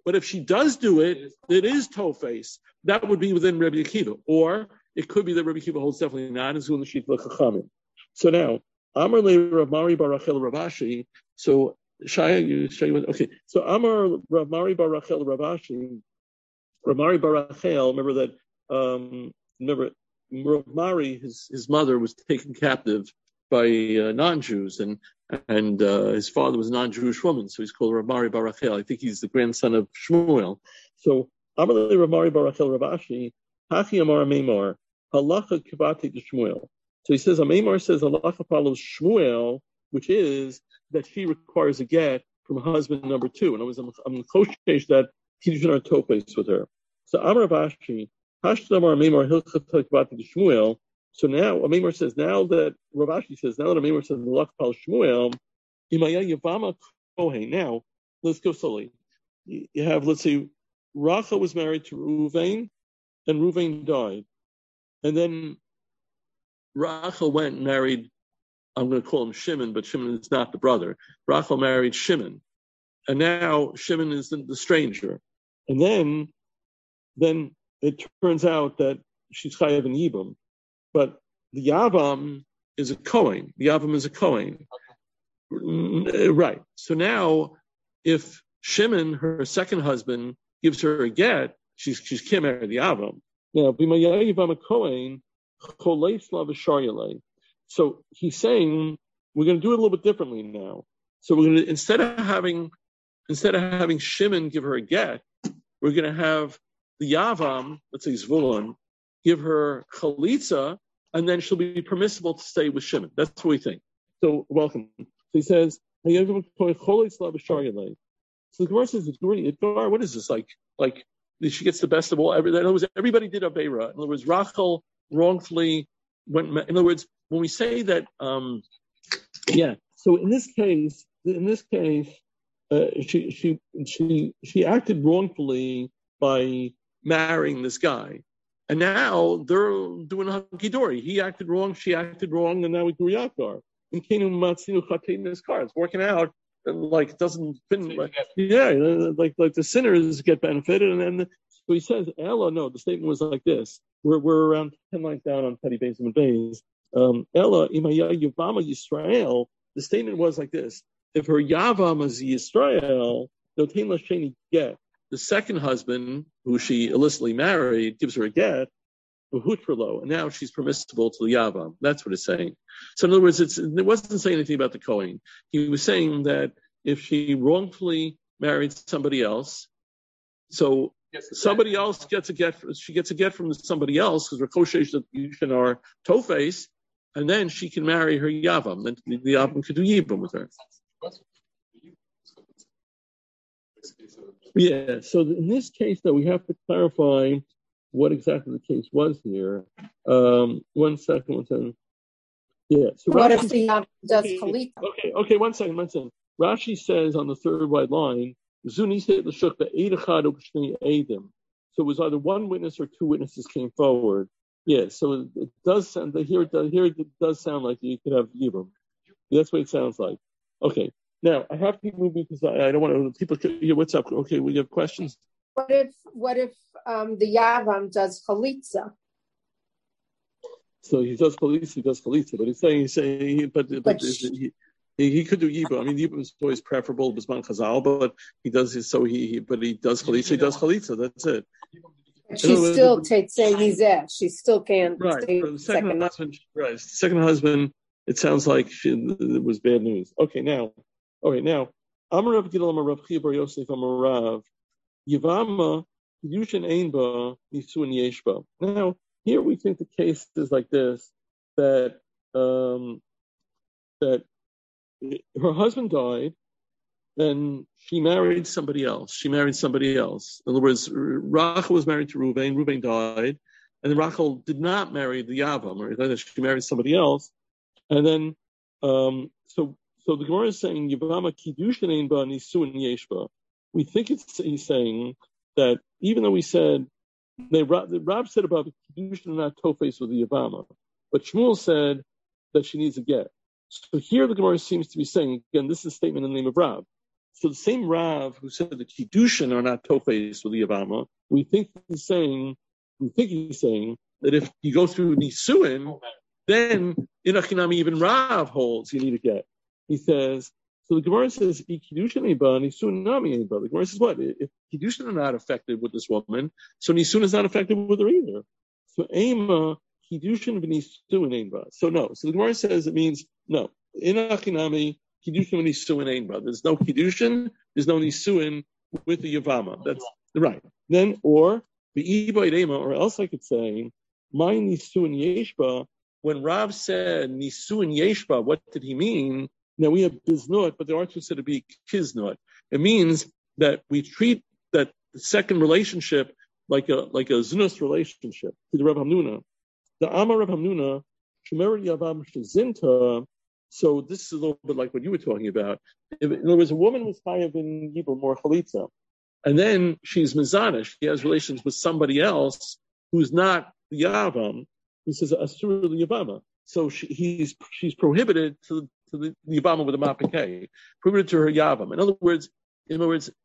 But if she does do it, it is tofes. That would be within Rabbi Akiva. Or it could be that Rabbi Akiva holds definitely not, as the sheet l'chachamim. So now, Amar le Rav Mari bar Rachel Rav Ashi. So Shaya, you show you okay. So Amar Rav Mari bar Rachel Rav Ashi. Rav Mari bar Rachel. Remember that. Um, remember, Rav Mari, his his mother was taken captive by uh, non-Jews, and and uh, his father was a non-Jewish woman, so he's called Rav Mari bar Rachel. I think he's the grandson of Shmuel. So Amar le Rav Mari bar Rachel Rav Ashi. Hachi Amar Meimar halacha kibati to Shmuel. So he says, Amemar says, halacha follows Shmuel, which is that she requires a get from husband number two. And I was I'm koshesh that Kiddushin are topes with her. So Amar Abashi, Hashdamar Amemar hilchah kibati to Shmuel. So now Amemar says, now that Rav Ashi says, now that Amemar says halacha follows Shmuel, Imaya Yavama Kohen. Now let's go slowly. You have, let's see, Rachel was married to Ruvain, and Ruvain died. And then Rachel went and married, I'm going to call him Shimon, but Shimon is not the brother. Rachel married Shimon. And now Shimon is the, the stranger. And then, then it turns out that she's Chayav and Yibam. But the Yavam is a Kohen. The Yavam is a Kohen. Okay. Right. So now, if Shimon, her second husband, gives her a get, she's, she's can't marry the Yavam. Now, B'maya Yavam a Kohen, so he's saying we're going to do it a little bit differently now. So we're going to, instead of having instead of having Shimon give her a get, we're going to have the Yavam, let's say Zvulun, give her chalitza, and then she'll be permissible to stay with Shimon. That's what we think. So welcome. So he says, so the Gemara says, what is this like? Like she gets the best of all. In other words, everybody did Aveira. In other words, Rachel wrongfully went. In other words, when we say that, um, yeah. So in this case, in this case, uh, she she she she acted wrongfully by marrying this guy, and now they're doing hunky dory. He acted wrong, she acted wrong, and now we do yakar. And Kenu Matzinu Chatein this car. It's working out. And like it doesn't fin, like, yeah, like like the sinners get benefited, and then so he says, Ella, no, the statement was like this. We're we're around ten lines down on Petty Bays and Bays. Um, Ella Imaya Yavama Yisrael. The statement was like this: if her Yavam is Yisrael, Notain Lasheni get the second husband who she illicitly married gives her a get, and now she's permissible to the Yavam. That's what it's saying. So in other words, it's, it wasn't saying anything about the Kohen. He was saying that if she wrongfully married somebody else, so yes, somebody else gets a get, she gets a get from somebody else because Rakoshesh that are Tofes, and then she can marry her Yavam. Then the, the Yavam could do Yibam with her. Yeah. So in this case, though, we have to clarify what exactly the case was here. Um, one second, one second. Yeah. So what Rashi, if the Yavam does okay, Chalitza? Okay, okay, one second, one second. Rashi says on the third wide line, Zuni said l'shuk be'edachad u'b'shnei edim. So it was either one witness or two witnesses came forward. Yeah, so it, it does sound, here it does, here it does sound like you could have Yibam. That's what it sounds like. Okay. Now, I have to keep moving because I, I don't want to, people, yeah, what's up? Okay, we have questions. What if what if um, the Yavam does Chalitza? So he does Chalitza, he does Chalitza, but he's saying, he's saying, he, but, but, but he, he, he could do Yibam. I mean, Yibam is always preferable, Bisman Chazal, but he does his, so he, he but he does Chalitza, he does Chalitza, that's it. But she still takes Mizeh. She still can't. Right. For the second, second husband, right. Second husband, it sounds like she, it was bad news. Okay, now, okay, now, Amar Rav Gidel Amar Rav Chia Bar Yosef Amar Rav Yivama Yushin Einba Nisun Yeshba. Now, here we think the case is like this: that um, that her husband died, and she married somebody else. She married somebody else. In other words, Rachel was married to Reuven. Reuven died, and then Rachel did not marry the Yavam, or she married somebody else. And then, um, so so the Gemara is saying Yivama Kiddushin Einba Nisun Yeshba. We think it's he's saying that even though we said they Rab said about Kiddushin not Tofes with the Yavama, but Shmuel said that she needs a get. So here the Gemara seems to be saying, again, this is a statement in the name of Rab, So the same Rav who said the Kiddushin are not tofes with the Yavama, we think he's saying, we think he's saying that if you go through Nisuin, then in Achinami even Rav holds you need to get. He says, so the Gemara says, Kiddushin Eba, Nisuin Nami Eba. The Gemara says what? If Kiddushin are not affected with this woman, so Nisuin is not affected with her either. So Ema, Kiddushin v'Nisuin Eba. So no. So the Gemara says it means no. In Achinami, Kiddushin v'Nisuin Eba. There's no Kiddushin, there's no Nisuin with the Yavama. That's right. Then, or the Eba Ema, or else I could say, my Nisuin Yeshba. When Rav said Nisuin Yeshba, what did he mean? Now we have biznut, but there are two said to be kiznut. It means that we treat that second relationship like a like a znus relationship to the Rav Hamnuna. The Amar Rav Hamnuna, Shemer Yavam Shezinta. So this is a little bit like what you were talking about. If, in other words, a woman was chayav in Yibur more chalitza, and then she's mizana. She has relations with somebody else who's not the Yavam. He says asur liyavama. So she, he's she's prohibited to, to the Yavama with a mapikei, prohibited to her Yavam. In other words, in other words,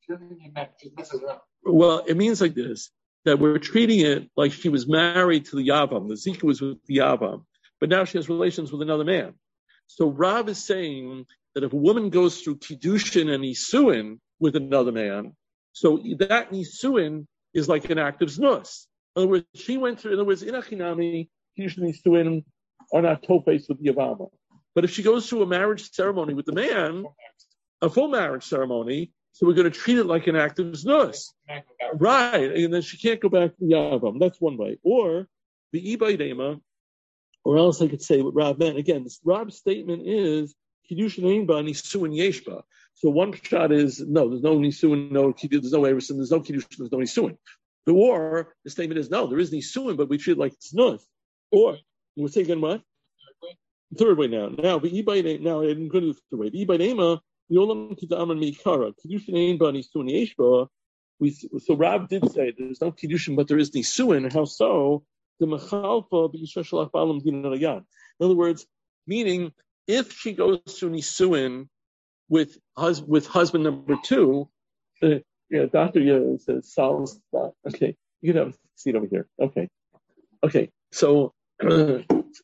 well, it means like this, that we're treating it like she was married to the Yavam. The Zika was with the Yavam, but now she has relations with another man. So Rav is saying that if a woman goes through Kiddushin and Nisuin with another man, so that Nisuin is like an act of znus. In other words, she went through, in other words, in Achinami, Kiddushin and Nisuin are not tofes with the Yavama. But if she goes through a marriage ceremony with the man, a full marriage ceremony, so we're going to treat it like an act of znus. Right, and then she can't go back to the Yavam. That's one way. Or the Ibai Dema, or else I could say what Rav meant. Again, this Rav's statement is Kiddushin Einba Nisuin Yeshba. So one shot is no, there's no Nisuin, no there's no Everson, there's no Kiddushin, there's no Nisuin. Or the statement is no, there is Nisuin, but we treat it like it's znus. Or we're saying again what? Third way now. Now the Ibai now I didn't go to the third way. The Ibai Dema Yolam Kidaman Mikara Kiddushin Einba Nisuin Yeshba. We so Rav did say there's no Kiddushin, but there is Nisuin. How so? The Mechalfa b'Yisrael Balam Din Rayan. In other words, meaning if she goes to Nisuin with hus- with husband number two, uh, yeah, Doctor Yeah says solves that. Okay, you can have a seat over here. Okay, okay. So, all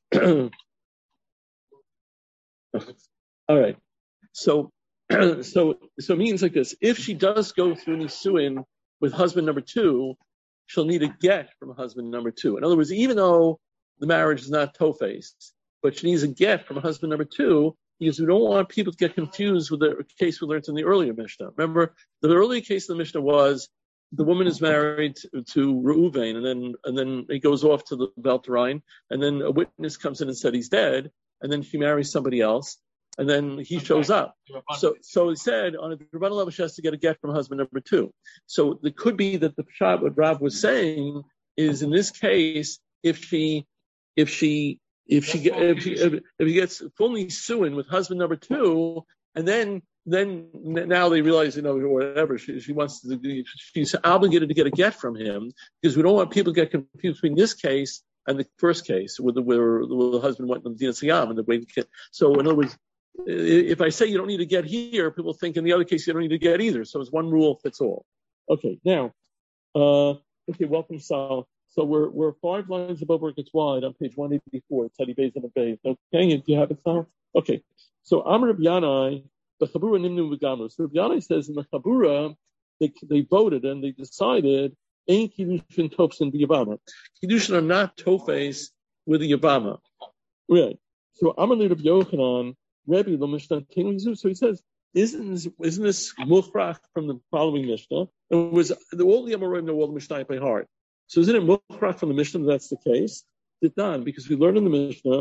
right. So, so so it means like this: if she does go through Nisuin with husband number two, she'll need a get from husband number two. In other words, even though the marriage is not tofes, but she needs a get from husband number two because we don't want people to get confused with the case we learned in the earlier Mishnah. Remember, the earlier case of the Mishnah was the woman is married to, to Reuven, and then and then he goes off to the Beltarain, and then a witness comes in and said he's dead, and then she marries somebody else, and then he shows up. So so he said on a Rabbanan level she has to get a get from husband number two. So it could be that the pshat what Rav was saying is in this case if she if she if she if she if, if he gets fully suing with husband number two, and then then now they realize, you know, or whatever, she, she wants to, she's obligated to get a get from him because we don't want people to get confused between this case and the first case where the, where the husband went to the Siyam and the way the kid. So in other words, if I say you don't need to get here, people think in the other case you don't need to get either. So it's one rule fits all. Okay, now, uh, okay, welcome, Sal. So we're we're five lines above where it gets wide on page one eighty-four. Teddy Bays and a Bay. Okay, do you have it, Sal? Okay. So Amr Rabbi Yanai, the Chabura Nimnu V'Gamru. So Rabbi Yanai says in the Chabura they they voted and they decided ain't Kiddushin Tofsin b'Yavama. Kiddushin are not tofes with the Yavama. Right. So Amr Rabbi Yochanan. Rebbe, the Mishnah, so he says, isn't this, isn't this mukhrach from the following Mishnah? It was all the Amorim know all the Mishnah by heart. So isn't it mukhrach from the Mishnah that that's the case? Did not, because we learned in the Mishnah,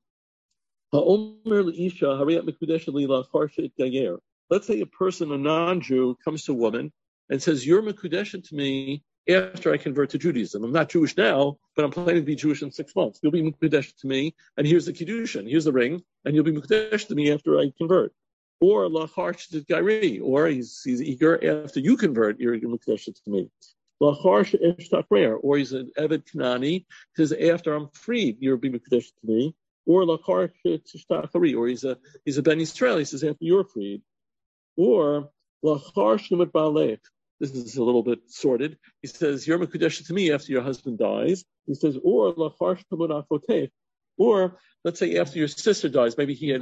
let's say a person, a non-Jew, comes to a woman and says, you're mekudeshet to me after I convert to Judaism. I'm not Jewish now, but I'm planning to be Jewish in six months. You'll be mekudeshet to me, and here's the kiddushin, here's the ring, and you'll be mekudeshet to me after I convert. Or lachar gairi, or he's he's eager after you convert, you're mekudeshet to me. Lachar she'eshtachrer, or he's an Eved Kanani, says after I'm freed, you'll be mekudeshet to me. Or lachar she'eshtachari, or he's a he's a Ben Yisrael, he says after you're freed. Or Lachar shnemet ba'alech. This is a little bit sordid. He says, you're mekudeshet to me after your husband dies. He says, or lachar shnemet achotech. Or let's say after your sister dies, maybe he had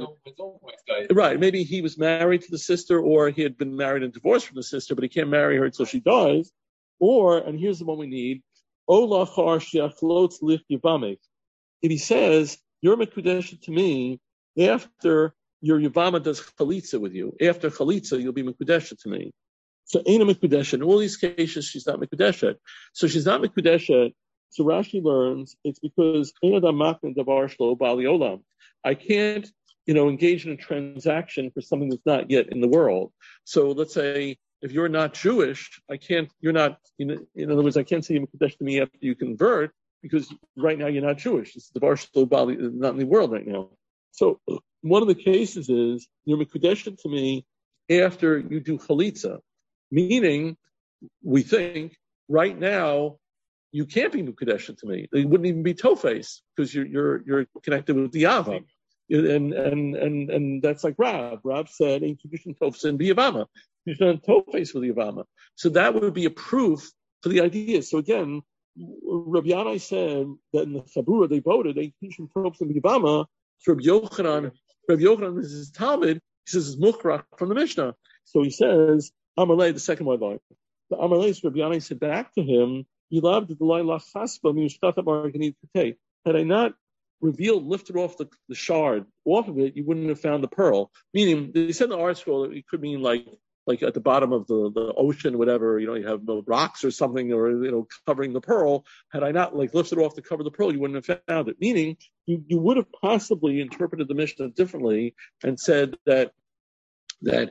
right, maybe he was married to the sister, or he had been married and divorced from the sister, but he can't marry her until she dies. Or, and here's the one we need, o lachar she'achlotz lich yivameh. If he says, you're mekudeshet to me after your Yavama does chalitza with you. After chalitza, you'll be mekudeshet to me. So Eina mekudeshet. In all these cases, she's not mekudeshet. So she's not mekudeshet. So Rashi learns it's because Eina damakna davar shlo bali olam. I can't, you know, engage in a transaction for something that's not yet in the world. So let's say if you're not Jewish, I can't. You're not. You know, in other words, I can't say you're mekudeshet to me after you convert because right now you're not Jewish. It's davar shlo bali, not in the world right now. So one of the cases is you're mekudeshet to me after you do chalitza, meaning we think right now you can't be mekudeshet to me. It wouldn't even be tofes because you're you're you're connected with the Yava, and and and and that's like Rab. Rab said in kedushin tofes and biyavama, you should tofes with the Yavama. So that would be a proof for the idea. So again, Rabbi Yanai said that in the Chabura they voted in kedushin tofes and biyavama. Rabbi Yochanan, Rabbi Yochanan is his Talmud. He says it's mukrach from the Mishnah. So he says Amalei, the second one line. The Amalei, Rabbi Yanai said back to him, "He loved the line lachaspa miyushtatam arganit kutei." Had I not revealed, lifted off the, the shard off of it, you wouldn't have found the pearl. Meaning, they said in the art scroll it could mean like like at the bottom of the, the ocean, whatever, you know, you have no rocks or something, or, you know, covering the pearl. Had I not like lifted off to cover the pearl, you wouldn't have found it. Meaning, you, you would have possibly interpreted the Mishnah differently and said that that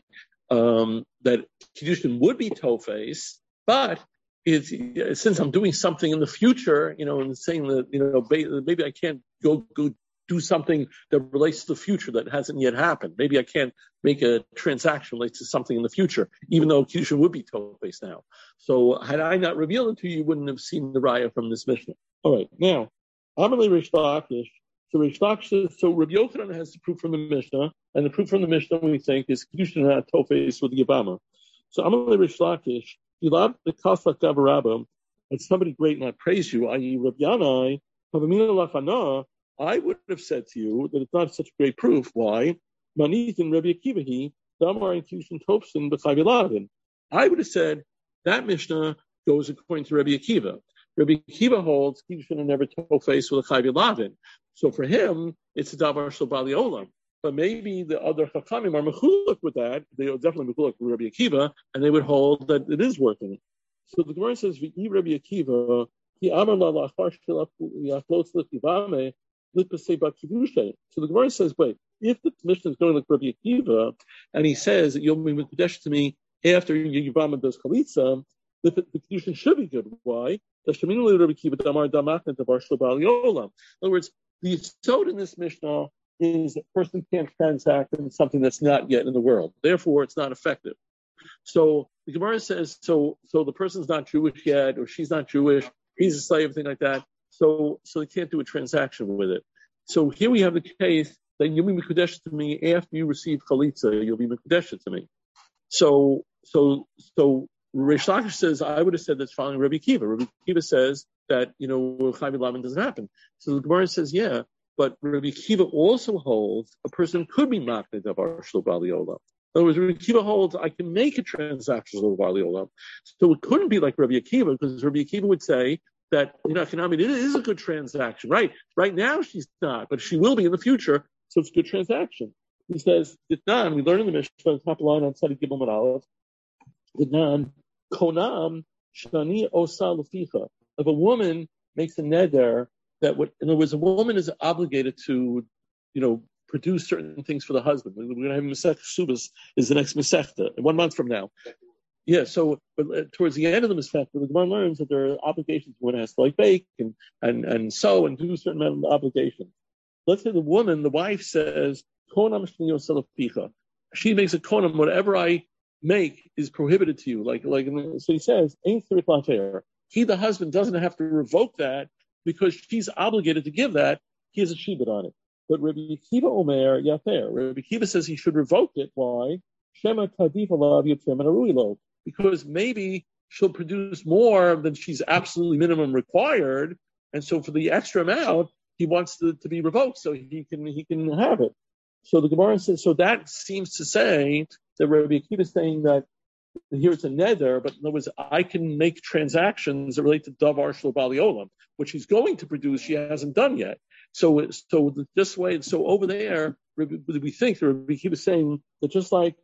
um, that Kiddushin would be tofes, but it's, since I'm doing something in the future, you know, and saying that, you know, maybe I can't go go do something that relates to the future that hasn't yet happened. Maybe I can't make a transaction related to something in the future, even though Kiddushin would be tofes now. So had I not revealed it to you, you wouldn't have seen the raya from this Mishnah. All right, now, Amalei Reish Lakish. So Reish Lakish, so Rabbi Yochanan has the proof from the Mishnah, and the proof from the Mishnah we think is Kiddushin not tofes with the Yavama. So Amalei Reish Lakish, you love the Kafak Gavarabim, and somebody great not praise you, that is, Rabbi Yanai, Pavamina Lachana. I would have said to you that it's not such a great proof. Why? Manit and Rabbi Akiva, Damar and Kiddushin Tofsin b'Chayv. I would have said that Mishnah goes according to Rabbi Akiva. Rabbi Akiva holds Kiddushin are never tofes with a Chayv. So for him, it's a davar shel bali olam. But maybe the other Chachamim are mechuluk with that. They are definitely mechuluk with Rabbi Akiva, and they would hold that it is working. So the Gemara says, "V'yi Rabbi Akiva, he amar la lachar shel yachlotz l'tivame." So the Gemara says, wait, if the Mishnah is going like Rabbi Akiva, and he says that you'll be mekudeshet to me after your Yavama does chalitza, the, the Kiddushin should be good. Why? In other words, the yesod in this Mishnah is a person can't transact in something that's not yet in the world. Therefore, it's not effective. So the Gemara says, so so the person's not Jewish yet, or she's not Jewish, he's a slave, everything like that. So, so they can't do a transaction with it. So here we have the case that you'll be mekudeshet to me after you receive chalitza. You'll be mekudeshet to me. So, so, so Reish Lakish says I would have said that's following Rabbi Akiva. Rabbi Akiva says that you know Chayv Lavan doesn't happen. So the Gemara says yeah, but Rabbi Akiva also holds a person could be makneh davar shelo bali olam. In other words, Rabbi Akiva holds I can make a transaction shelo bali olam. So it couldn't be like Rabbi Akiva because Rabbi Akiva would say that, you know, it is a good transaction, right? Right now she's not, but she will be in the future, so it's a good transaction. He says, Ditnan, we learn in the Mishnah, the top line on Tzadi Gimel Aleph, Ditnan, Konam Shani Osa Leficha. If a woman makes a neder, that what, in other words, a woman is obligated to, you know, produce certain things for the husband. We're going to have Masech Shubas is the next Masechta, one month from now. Yeah, so but uh, towards the end of the Masechta, the Gemara learns that there are obligations. One has to like bake and, and, and sew and do certain amount of obligations. Let's say the woman, the wife says, Konam Shni Osa Leficha. She makes a konam, whatever I make is prohibited to you. Like, like, so he says, Ein Tzarich Later. He, the husband, doesn't have to revoke that because she's obligated to give that. He has a shibud on it. But Rabbi Akiva Omer Yafer. Rabbi Akiva says he should revoke it. Why? Shema Tadif Alav Yotzem Aruilo, because maybe she'll produce more than she's absolutely minimum required, and so for the extra amount, he wants to, to be revoked so he can he can have it. So the Gemara says, so that seems to say that Rabbi Akiva is saying that here it's a neder, but in other words, I can make transactions that relate to davar shelo bali olam, which he's going to produce, she hasn't done yet. So, so this way, so over there, we think that Rabbi Akiva is saying that just like,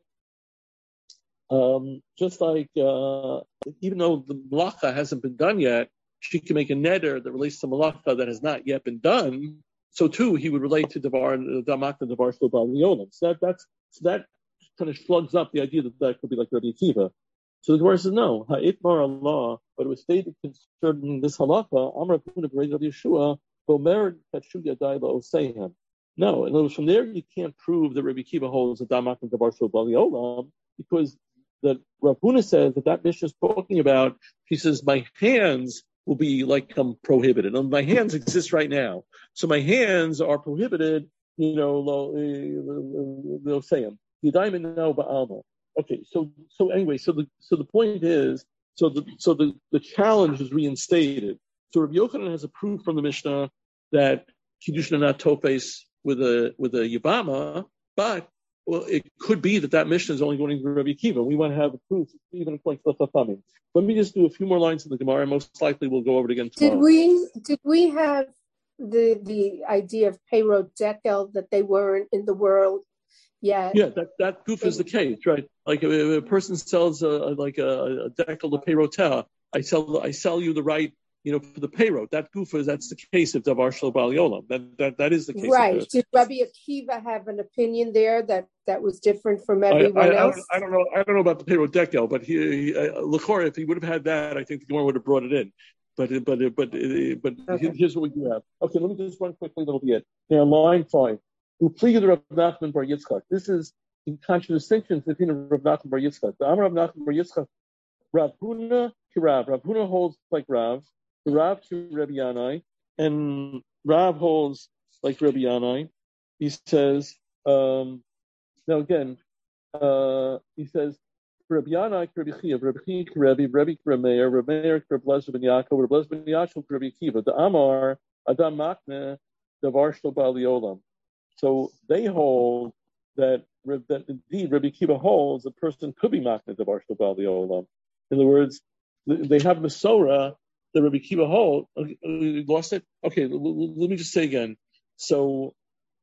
um, just like, uh, even though the malacha hasn't been done yet, she can make a neder that relates to malacha that has not yet been done. So too, he would relate to davar damakna davar shelo bali olam. So that that's so that kind of slugs up the idea that that could be like Rabbi Akiva. So the Gemara says no. Ha'itmar Allah, but it was stated concerning this halacha. Amar Puna b'Rei Rabbi Yeshua bomer katshu yadai la'oseihem. No, in other words, from there you can't prove that Rabbi Akiva holds a damakna davar shelo bali olam because that Rav Huna says that that Mishnah is talking about. He says my hands will be like um, prohibited. And my hands exist right now. So my hands are prohibited, you know, they'll say them. Okay, so so anyway, so the so the point is, so the so the, the challenge is reinstated. So Rabbi Yochanan has a proof from the Mishnah that Kiddushin are not tofes with a with a Yibama, but well, it could be that that Mishnah is only going to Rabbi Akiva. We want to have a proof, even according to the Chachamim. Let me just do a few more lines in the Gemara, and most likely we'll go over it again tomorrow. Did we did we have the the idea of payroll dekel that they weren't in the world yet? Yeah, that that goof is the case, right? Like if a person sells a, like a, a dekel to payrotel, I sell I sell you the right, you know, for the payroll. That goof is that's the case of davar shelo bali olam. That that that is the case. Right. Did Rabbi Akiva have an opinion there that, that was different from everyone I, I, else? I, don't, I don't know. I don't know about the payroll dekel, but he, he uh, L'chora, if he would have had that, I think the Gemara would have brought it in. But but but but okay. Here's what we do have. Okay, let me just run quickly. That'll be it. Now, line five. Who pleaded Rav Nachman bar Yitzchak? This is in contradistinction between Rav Nachman bar Yitzchak. The Amar Rav Nachman bar Yitzchak, Rav Huna to Rav. Rav Huna holds like Rav. Rav to Rabbi Yanai, and Rav holds like Rabbi Yanai. He says, um, now again, uh, he says, Rabbi Yanai, Rabbi Chiyav, Rabbi Chiyav, Rabbi, Rabbi Meir, Rabbi Meir, Rabbi Lezer ben Yaakov, Rabbi Lezer ben Yaakov, Rabbi Akiva. The Amar, Adam Makne, Davar shelo bali olam. So they hold that, that indeed Rabbi Akiva holds a person could be Makne, Davar shelo bali olam. In other words, they have Masorah. The Rabbi Akiva hold, okay, we lost it? Okay, l- l- let me just say again. So,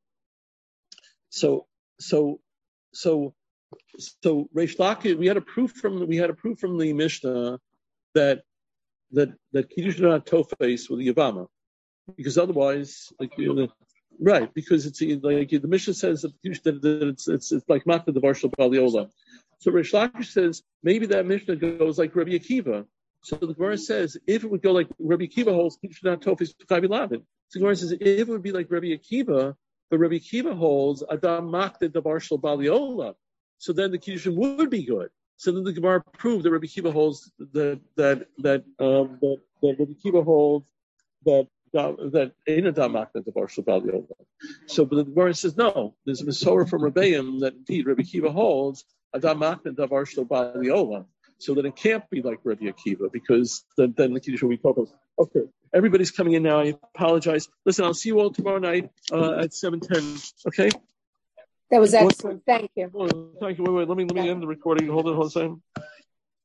so, so, so, so, Reish Lakish, we had a proof from we had a proof from the Mishnah that that that Kiddushin are not tofes with the Yavama, because otherwise, like you know, right? Because it's like the Mishnah says that, that, that it's, it's it's like Makna Davar shelo bali olam. So Reish Lakish says maybe that Mishnah goes like Rabbi Akiva. So the Gemara says, if it would go like Rabbi Akiva holds, Kiddushin not tofes b'chai lavin. So the Gemara says, if it would be like Rabbi Akiva, but Rabbi Akiva holds Adam Makne Davar shelo bali olam, so then the Kiddushin would be good. So then the Gemara proved that Rabbi Akiva holds that that that um, that, that Rabbi Akiva holds that that ain't Adam Makne Davar shelo bali olam. So, but the Gemara says no. There's a Masorah from Rebbeim that indeed Rabbi Akiva holds Adam Makne Davar shelo bali olam. So that it can't be like Rabbi Akiva, because then, then the Kiddush will be tofes. Okay, everybody's coming in now. I apologize. Listen, I'll see you all tomorrow night uh, at seven ten. Okay. That was excellent. Thank you. Oh, thank you. Wait, wait. Let me let me end the recording. Hold on, hold on a second.